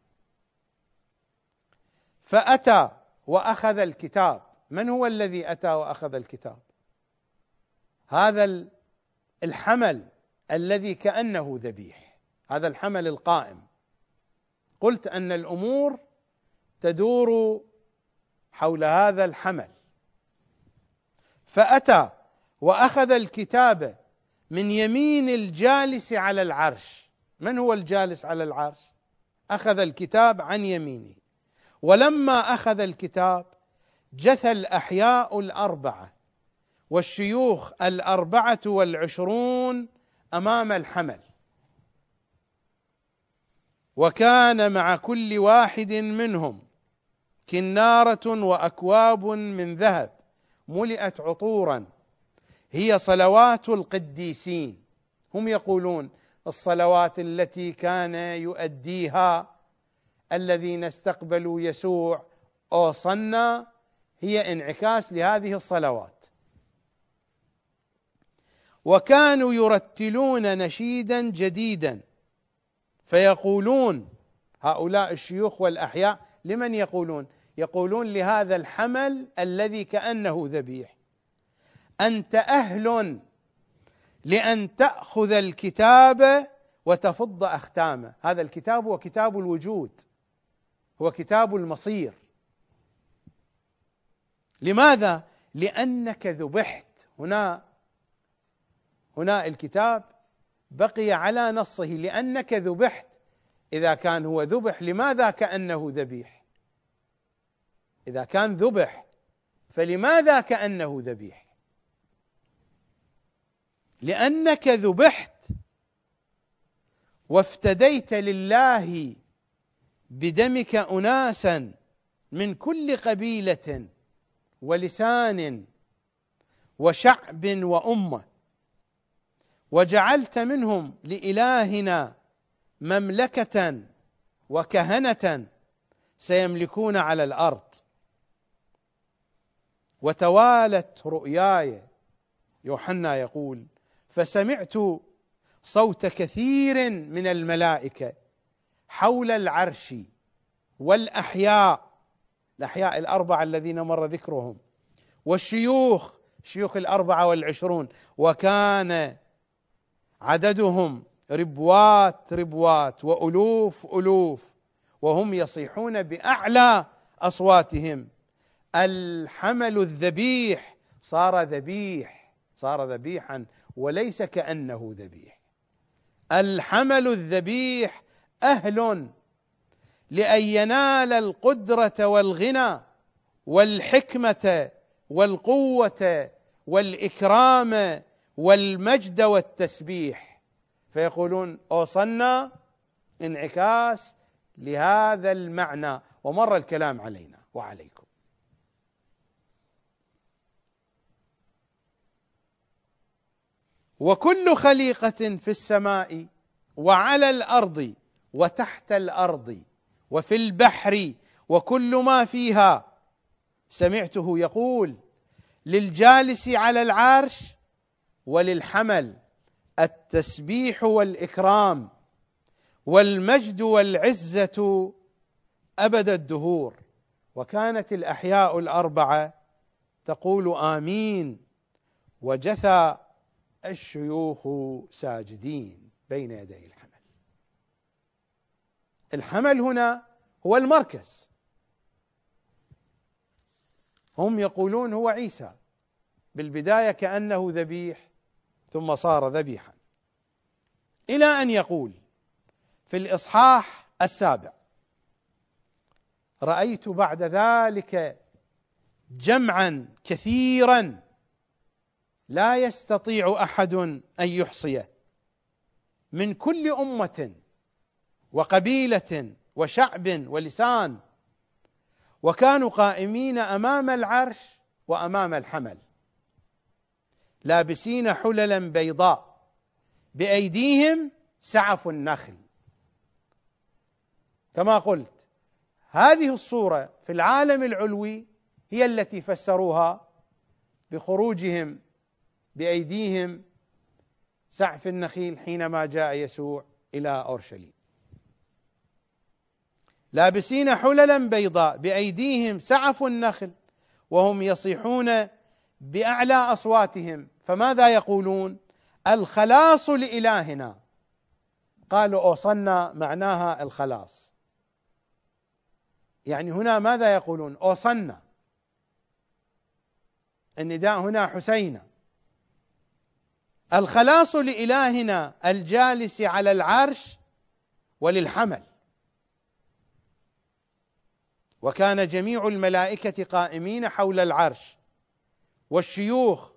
فأتى وأخذ الكتاب. من هو الذي أتى وأخذ الكتاب؟ هذا الحمل الذي كأنه ذبيح، هذا الحمل القائم. قلت أن الأمور تدور حول هذا الحمل. فأتى وأخذ الكتاب من يمين الجالس على العرش. من هو الجالس على العرش؟ أخذ الكتاب عن يمينه. ولما أخذ الكتاب جثى الأحياء الأربعة والشيوخ الأربعة والعشرون أمام الحمل، وكان مع كل واحد منهم كنارة وأكواب من ذهب ملئت عطورا، هي صلوات القديسين. هم يقولون الصلوات التي كان يؤديها الذين استقبلوا يسوع أوصنا هي انعكاس لهذه الصلوات. وكانوا يرتلون نشيدا جديدا فيقولون، هؤلاء الشيوخ والأحياء لمن يقولون؟ يقولون لهذا الحمل الذي كأنه ذبيح: أنت أهل لأن تأخذ الكتاب وتفض أختامه. هذا الكتاب هو كتاب الوجود، هو كتاب المصير. لماذا؟ لأنك ذبحت. هنا هنا الكتاب بقي على نصه، لأنك ذبحت. إذا كان هو ذبح لماذا كأنه ذبيح؟ إذا كان ذبح فلماذا كأنه ذبيح؟ لأنك ذبحت وافتديت لله بدمك أناسا من كل قبيلة ولسان وشعب وأمة، وجعلت منهم لإلهنا مملكة وكهنة سيملكون على الأرض. وتوالت رؤياي، يوحنا يقول: فسمعت صوت كثير من الملائكة حول العرش والأحياء، الأحياء الأربعة الذين مر ذكرهم، والشيوخ، شيوخ الأربعة والعشرون، وكان عددهم ربوات ربوات وألوف ألوف، وهم يصيحون بأعلى أصواتهم: الحمل الذبيح صار ذبيح، صار ذبيحا وليس كأنه ذبيح. الحمل الذبيح أهل لأن ينال القدرة والغنى والحكمة والقوة والإكرام والمجد والتسبيح، فيقولون أوصلنا انعكاس لهذا المعنى، ومر الكلام علينا وعليكم. وكل خليقة في السماء وعلى الأرض وتحت الأرض وفي البحر وكل ما فيها، سمعته يقول للجالس على العرش وللحمل التسبيح والإكرام والمجد والعزة أبد الدهور. وكانت الأحياء الأربعة تقول آمين، وجثى الشيوخ ساجدين بين يدي الحمل. الحمل هنا هو المركز، هم يقولون هو عيسى بالبداية كأنه ذبيح ثم صار ذبيحا، إلى أن يقول في الإصحاح السابع: رأيت بعد ذلك جمعا كثيرا لا يستطيع أحد أن يحصيه، من كل أمة وقبيلة وشعب ولسان، وكانوا قائمين أمام العرش وأمام الحمل، لابسين حللا بيضاء، بأيديهم سعف النخل. كما قلت، هذه الصورة في العالم العلوي هي التي فسروها بخروجهم بأيديهم سعف النخيل حينما جاء يسوع إلى أورشليم، لابسين حللا بيضاء بأيديهم سعف النخل، وهم يصيحون بأعلى أصواتهم. فماذا يقولون؟ الخلاص لإلهنا. قالوا أوصلنا معناها الخلاص، يعني هنا ماذا يقولون؟ أوصلنا. النداء هنا حسينا. الخلاص لإلهنا الجالس على العرش وللحمل. وكان جميع الملائكة قائمين حول العرش، والشيوخ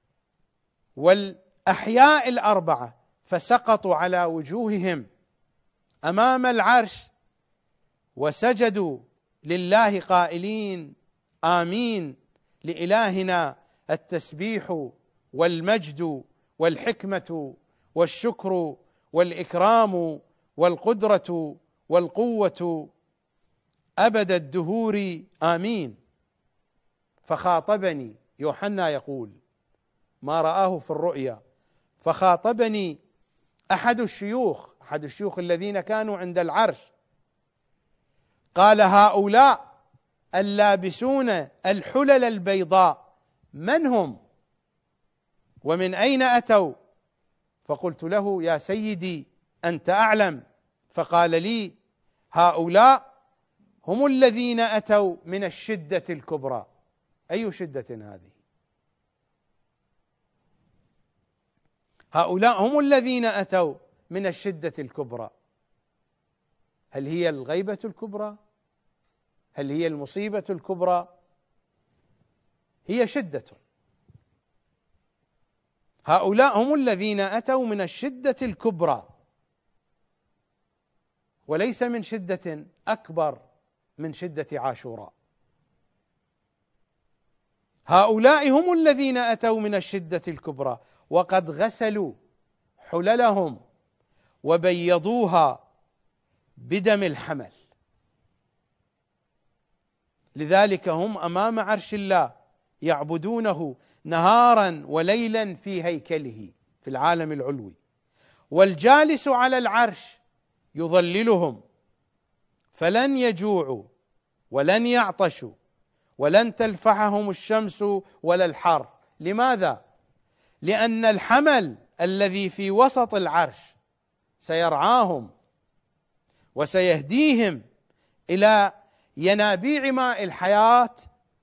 والأحياء الأربعة، فسقطوا على وجوههم أمام العرش وسجدوا لله قائلين آمين، لإلهنا التسبيح والمجد والحكمة والشكر والإكرام والقدرة والقوة أبد الدهور آمين. فخاطبني، يوحنا يقول ما رآه في الرؤيا، فخاطبني أحد الشيوخ أحد الشيوخ الذين كانوا عند العرش، قال: هؤلاء اللابسون الحلل البيضاء من هم ومن أين أتوا؟ فقلت له: يا سيدي أنت أعلم. فقال لي: هؤلاء هم الذين أتوا من الشدة الكبرى. أي شدة هذه؟ هؤلاء هم الذين أتوا من الشدة الكبرى. هل هي الغيبة الكبرى؟ هل هي المصيبة الكبرى؟ هي شدة. هؤلاء هم الذين أتوا من الشدة الكبرى، وليس من شدة أكبر من شدة عاشوراء. هؤلاء هم الذين أتوا من الشدة الكبرى، وقد غسلوا حللهم وبيضوها بدم الحمل. لذلك هم أمام عرش الله يعبدونه نهارا وليلا في هيكله في العالم العلوي، والجالس على العرش يظللهم، فلن يجوعوا ولن يعطشوا ولن تلفحهم الشمس ولا الحر. لماذا؟ لأن الحمل الذي في وسط العرش سيرعاهم وسيهديهم إلى ينابيع ماء الحياة،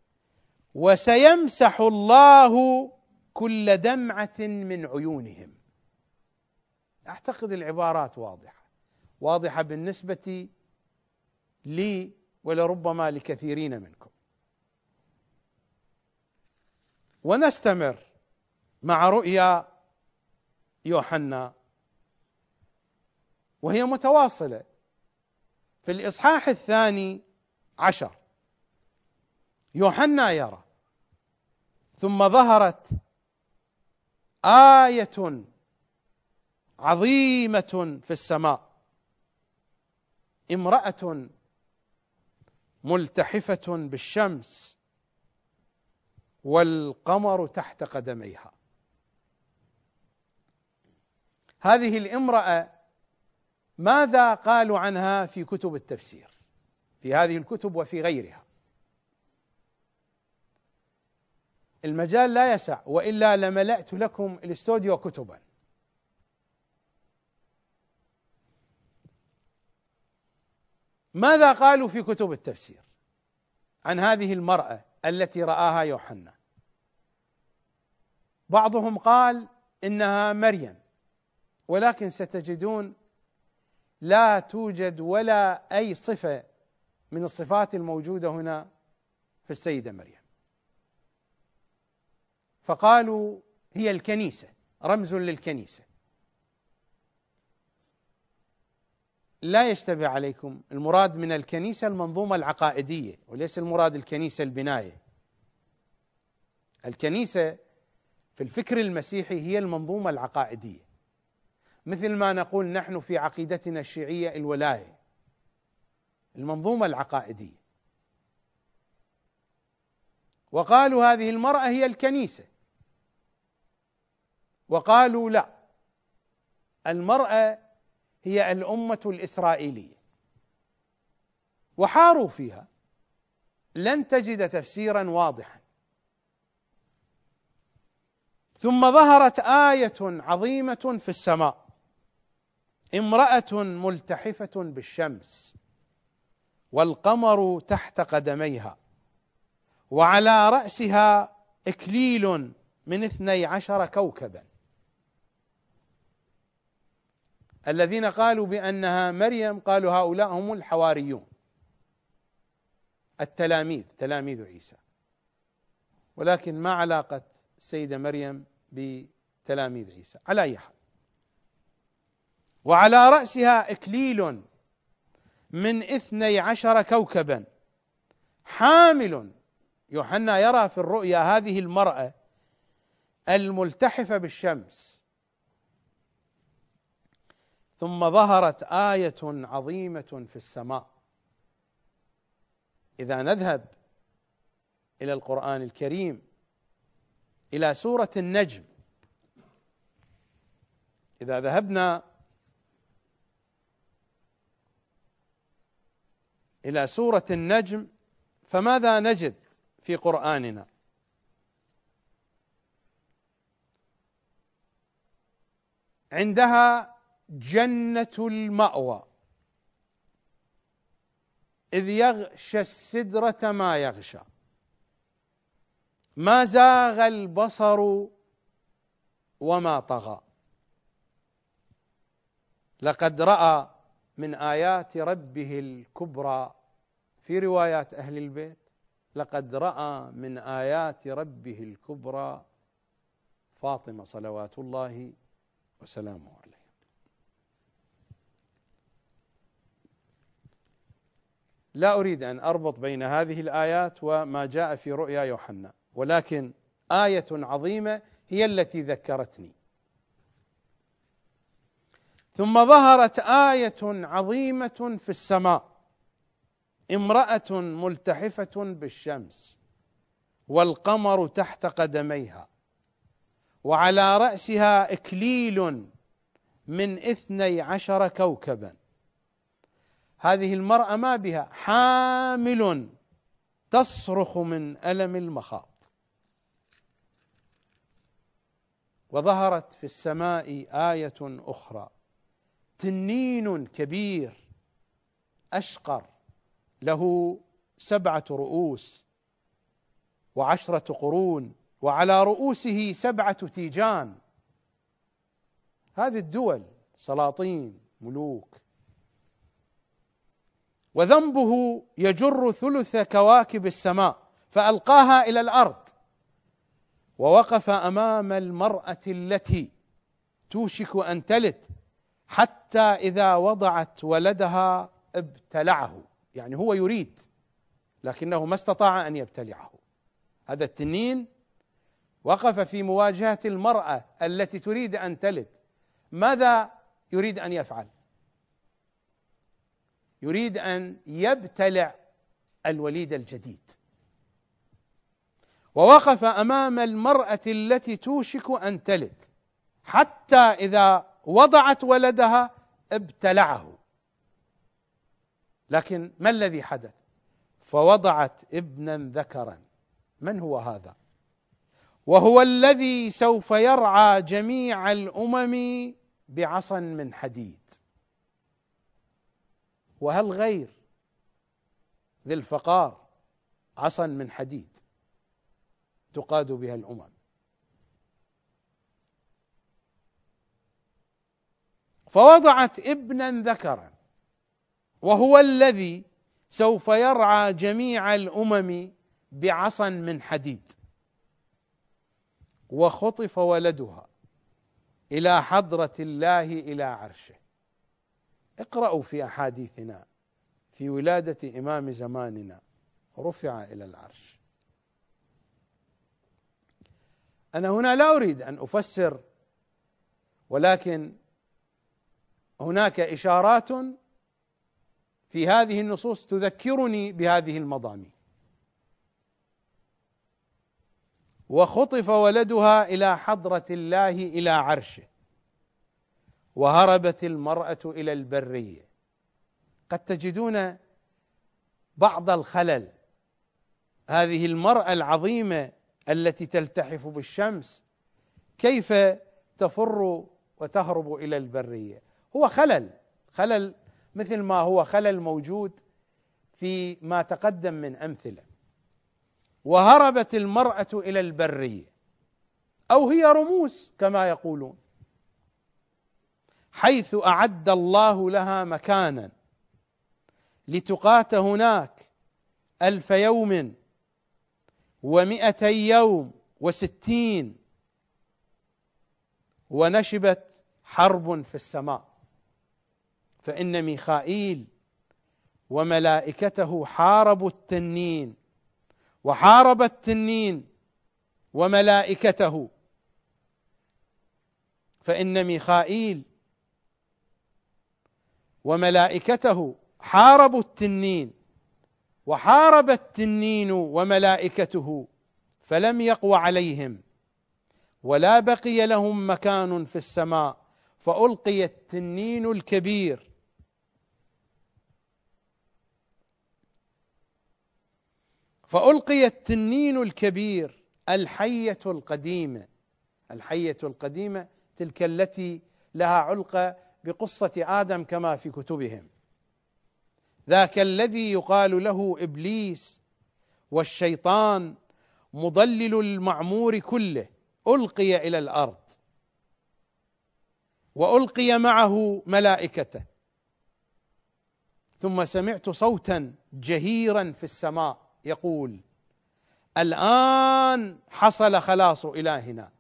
وسيمسح الله كل دمعة من عيونهم. أعتقد العبارات واضحة واضحة بالنسبة لي ولربما لكثيرين منكم. ونستمر مع رؤيا يوحنا وهي متواصلة في الإصحاح الثاني عشر. يوحنا يرى ثم ظهرت آية عظيمة في السماء، امرأة ملتحفة بالشمس والقمر تحت قدميها. هذه الامرأة ماذا قالوا عنها في كتب التفسير، في هذه الكتب وفي غيرها؟ المجال لا يسع، وإلا لملأت لكم الاستوديو كتبا. ماذا قالوا في كتب التفسير عن هذه المرأة التي رآها يوحنا؟ بعضهم قال إنها مريم، ولكن ستجدون لا توجد ولا أي صفة من الصفات الموجودة هنا في السيدة مريم، فقالوا هي الكنيسة، رمز للكنيسة. لا يشتبه عليكم، المراد من الكنيسة المنظومة العقائدية، وليس المراد الكنيسة البناية. الكنيسة في الفكر المسيحي هي المنظومة العقائدية، مثل ما نقول نحن في عقيدتنا الشيعية الولاية، المنظومة العقائدية. وقالوا هذه المرأة هي الكنيسة، وقالوا لا، المرأة هي الأمة الإسرائيلية، وحاروا فيها، لن تجد تفسيرا واضحا. ثم ظهرت آية عظيمة في السماء، امرأة ملتحفة بالشمس والقمر تحت قدميها وعلى رأسها إكليل من اثني عشر كوكبا. الذين قالوا بأنها مريم قالوا هؤلاء هم الحواريون، التلاميذ، تلاميذ عيسى. ولكن ما علاقة السيدة مريم بتلاميذ عيسى؟ على أي حال، وعلى رأسها إكليل من اثني عشر كوكبا، حامل. يوحنا يرى في الرؤيا هذه المرأة الملتحفة بالشمس. ثم ظهرت آية عظيمة في السماء. إذا نذهب إلى القرآن الكريم إلى سورة النجم، إذا ذهبنا إلى سورة النجم فماذا نجد في قرآننا؟ عندها جنة المأوى إذ يغشى السدرة ما يغشى ما زاغ البصر وما طغى لقد رأى من آيات ربه الكبرى. في روايات أهل البيت لقد رأى من آيات ربه الكبرى فاطمة صلوات الله وسلامه عليه. لا أريد أن أربط بين هذه الآيات وما جاء في رؤيا يوحنا، ولكن آية عظيمة هي التي ذكرتني. ثم ظهرت آية عظيمة في السماء، امرأة ملتحفة بالشمس والقمر تحت قدميها وعلى رأسها إكليل من اثني عشر كوكبا. هذه المرأة ما بها، حامل تصرخ من ألم المخاض. وظهرت في السماء آية أخرى، تنين كبير أشقر له سبعة رؤوس وعشرة قرون وعلى رؤوسه سبعة تيجان. هذه الدول، سلاطين، ملوك. وذنبه يجر ثلث كواكب السماء فألقاها إلى الأرض، ووقف أمام المرأة التي توشك أن تلد حتى إذا وضعت ولدها ابتلعه، يعني هو يريد لكنه ما استطاع أن يبتلعه. هذا التنين وقف في مواجهة المرأة التي تريد أن تلد، ماذا يريد أن يفعل؟ يريد أن يبتلع الوليد الجديد. ووقف أمام المرأة التي توشك أن تلد حتى إذا وضعت ولدها ابتلعه، لكن ما الذي حدث؟ فوضعت ابنا ذكرا. من هو هذا؟ وهو الذي سوف يرعى جميع الأمم بعصا من حديد. وهل غير ذي الفقار عصا من حديد تقاد بها الأمم؟ فوضعت ابنا ذكرا وهو الذي سوف يرعى جميع الأمم بعصا من حديد، وخطف ولدها إلى حضرة الله إلى عرشه. اقرأوا في أحاديثنا في ولادة إمام زماننا، رفع إلى العرش. أنا هنا لا أريد أن أفسر، ولكن هناك إشارات في هذه النصوص تذكرني بهذه المضامين. وخطف ولدها إلى حضرة الله إلى عرشه، وهربت المرأة إلى البرية. قد تجدون بعض الخلل. هذه المرأة العظيمة التي تلتحف بالشمس كيف تفر وتهرب إلى البرية؟ هو خلل، خلل مثل ما هو خلل موجود في ما تقدم من أمثلة. وهربت المرأة إلى البرية، أو هي رموز كما يقولون، حيث أعد الله لها مكانا لتقات هناك ألف يوم ومئتي يوم وستين، ونشبت حرب في السماء. فإن ميخائيل وملائكته حاربوا التنين، وحارب التنين وملائكته. فإن ميخائيل وملائكته حاربوا التنين، وحارب التنين وملائكته، فلم يقو عليهم ولا بقي لهم مكان في السماء، فألقي التنين الكبير فألقي التنين الكبير الحية القديمة. الحية القديمة تلك التي لها علقة بقصة آدم كما في كتبهم، ذاك الذي يقال له إبليس والشيطان مضلل المعمور كله، ألقي إلى الأرض وألقي معه ملائكته. ثم سمعت صوتا جهيرا في السماء يقول: الآن حصل خلاص إلهنا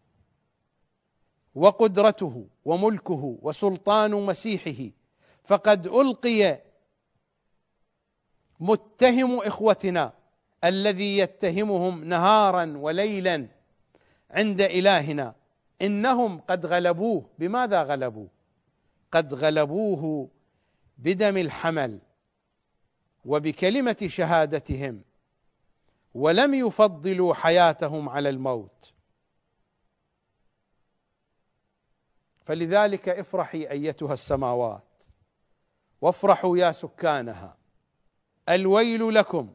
وقدرته وملكه وسلطان مسيحه، فقد ألقي متهم إخوتنا الذي يتهمهم نهارا وليلا عند إلهنا، إنهم قد غلبوه. بماذا غلبوه؟ قد غلبوه بدم الحمل وبكلمة شهادتهم، ولم يفضلوا حياتهم على الموت. فلذلك افرحي أيتها السماوات، وافرحوا يا سكانها. الويل لكم،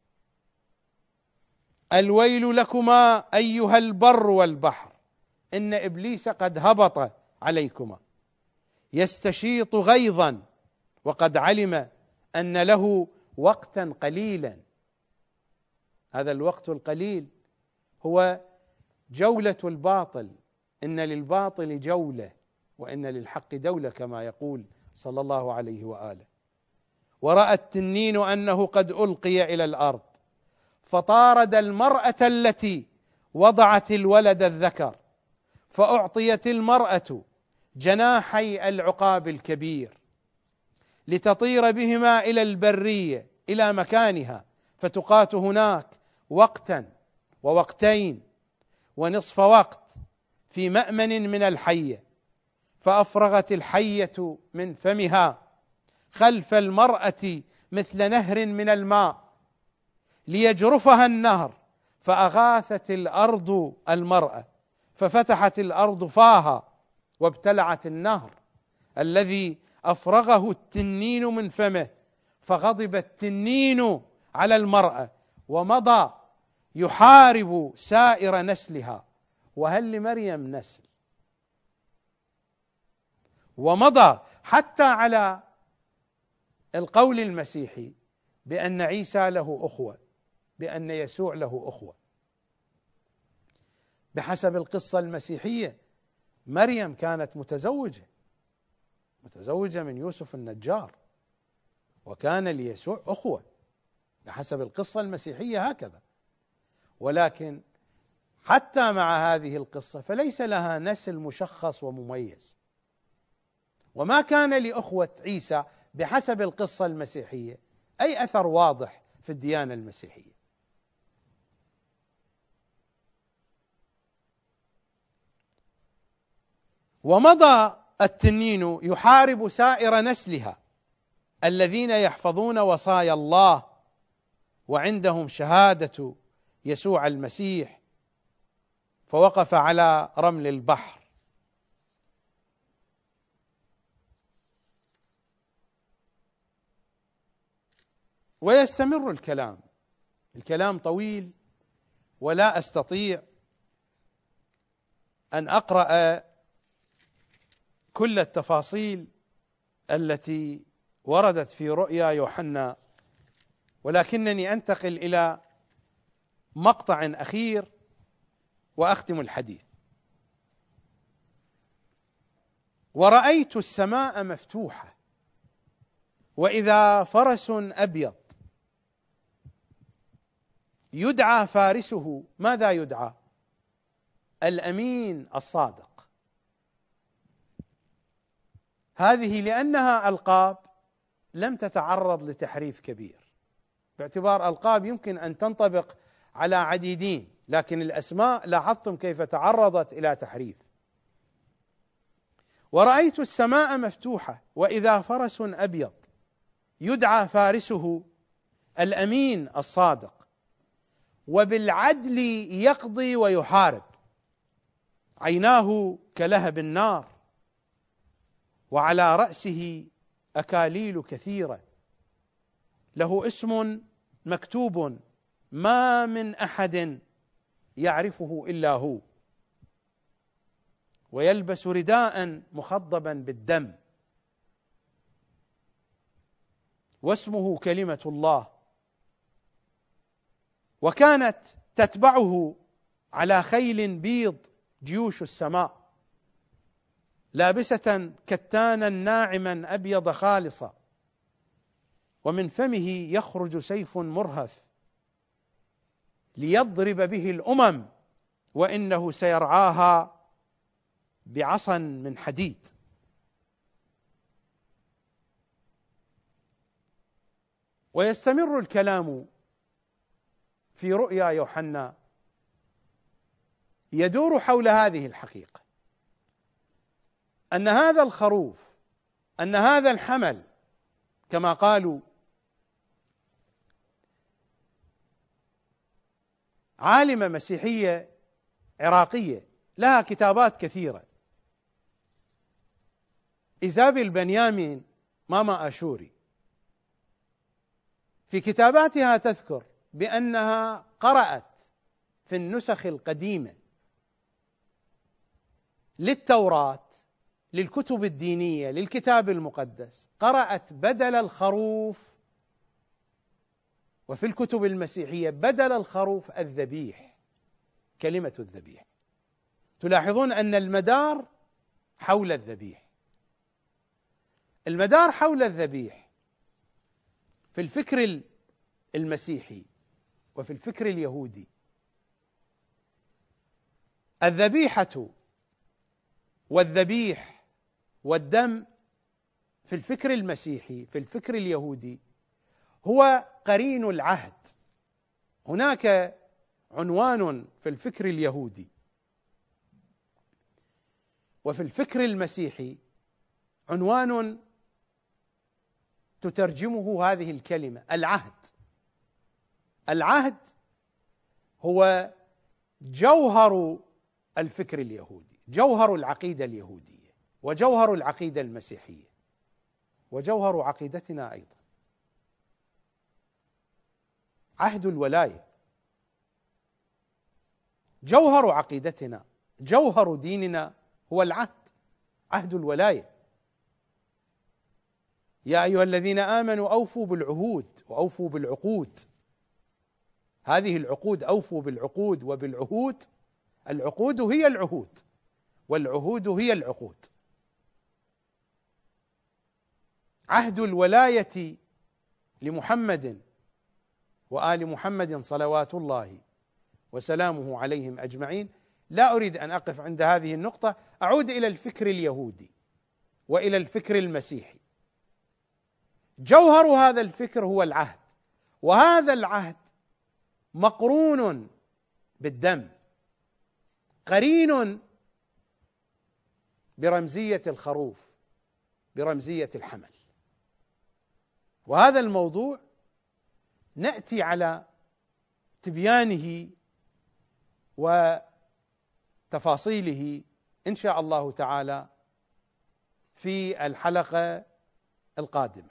الويل لكما أيها البر والبحر، إن إبليس قد هبط عليكما يستشيط غيظا، وقد علم أن له وقتا قليلا. هذا الوقت القليل هو جولة الباطل، إن للباطل جولة وإن للحق دولة، كما يقول صلى الله عليه وآله. ورأى التنين أنه قد ألقي إلى الأرض، فطارد المرأة التي وضعت الولد الذكر، فأعطيت المرأة جناحي العقاب الكبير لتطير بهما إلى البرية إلى مكانها، فتقات هناك وقتا ووقتين ونصف وقت في مأمن من الحية. فأفرغت الحية من فمها خلف المرأة مثل نهر من الماء ليجرفها النهر، فأغاثت الأرض المرأة، ففتحت الأرض فاها وابتلعت النهر الذي أفرغه التنين من فمه، فغضب التنين على المرأة ومضى يحارب سائر نسلها. وهل لمريم نسل؟ ومضى حتى على القول المسيحي بأن عيسى له أخوة، بأن يسوع له أخوة. بحسب القصة المسيحية مريم كانت متزوجة متزوجة من يوسف النجار، وكان ليسوع أخوة بحسب القصة المسيحية هكذا. ولكن حتى مع هذه القصة فليس لها نسل مشخص ومميز، وما كان لأخوة عيسى بحسب القصة المسيحية أي أثر واضح في الديانة المسيحية. ومضى التنين يحارب سائر نسلها الذين يحفظون وصايا الله وعندهم شهادة يسوع المسيح، فوقف على رمل البحر. ويستمر الكلام الكلام طويل، ولا أستطيع أن أقرأ كل التفاصيل التي وردت في رؤيا يوحنا، ولكنني أنتقل إلى مقطع أخير وأختم الحديث. ورأيت السماء مفتوحة وإذا فرس أبيض يدعى فارسه، ماذا يدعى؟ الأمين الصادق. هذه لأنها ألقاب لم تتعرض لتحريف كبير، باعتبار ألقاب يمكن أن تنطبق على عديدين، لكن الأسماء لاحظتم كيف تعرضت إلى تحريف. ورأيت السماء مفتوحة وإذا فرس أبيض يدعى فارسه الأمين الصادق، وبالعدل يقضي ويحارب، عيناه كلهب النار، وعلى رأسه أكاليل كثيرة، له اسم مكتوب ما من أحد يعرفه إلا هو، ويلبس رداء مخضبا بالدم، واسمه كلمة الله. وكانت تتبعه على خيل بيض جيوش السماء، لابسة كتانا ناعما أبيض خالصا، ومن فمه يخرج سيف مرهف ليضرب به الأمم، وإنه سيرعاها بعصا من حديد. ويستمر الكلام في رؤيا يوحنا يدور حول هذه الحقيقة، أن هذا الخروف، أن هذا الحمل، كما قالوا عالمة مسيحية عراقية لها كتابات كثيرة، إيزابيل بنيامين ماما آشوري، في كتاباتها تذكر بأنها قرأت في النسخ القديمة للتوراة، للكتب الدينية، للكتاب المقدس، قرأت بدل الخروف، وفي الكتب المسيحية بدل الخروف الذبيح، كلمة الذبيح. تلاحظون أن المدار حول الذبيح، المدار حول الذبيح في الفكر المسيحي وفي الفكر اليهودي الذبيحة والذبيح والدم في الفكر المسيحي في الفكر اليهودي هو قرين العهد. هناك عنوان في الفكر اليهودي وفي الفكر المسيحي عنوان تترجمه هذه الكلمة العهد. العهد هو جوهر الفكر اليهودي، جوهر العقيدة اليهودية، وجوهر العقيدة المسيحية، وجوهر عقيدتنا أيضا. عهد الولاية جوهر عقيدتنا، جوهر ديننا هو العهد، عهد الولاية. يا أيها الذين آمنوا أوفوا بالعهود وأوفوا بالعقود. هذه العقود، أوفوا بالعقود وبالعهود. العقود هي العهود والعهود هي العقود. عهد الولاية لمحمد وآل محمد صلوات الله وسلامه عليهم أجمعين. لا أريد أن أقف عند هذه النقطة، أعود إلى الفكر اليهودي وإلى الفكر المسيحي. جوهر هذا الفكر هو العهد، وهذا العهد مقرون بالدم، قرين برمزية الخروف، برمزية الحمل. وهذا الموضوع نأتي على تبيانه وتفاصيله إن شاء الله تعالى في الحلقة القادمة.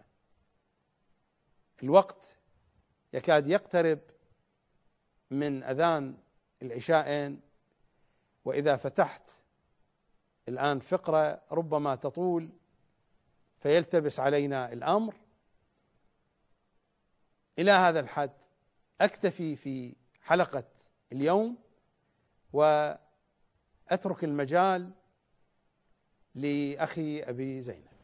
الوقت يكاد يقترب من أذان العشاءين، وإذا فتحت الآن فقرة ربما تطول فيلتبس علينا الأمر. إلى هذا الحد أكتفي في حلقة اليوم، وأترك المجال لأخي أبي زينب.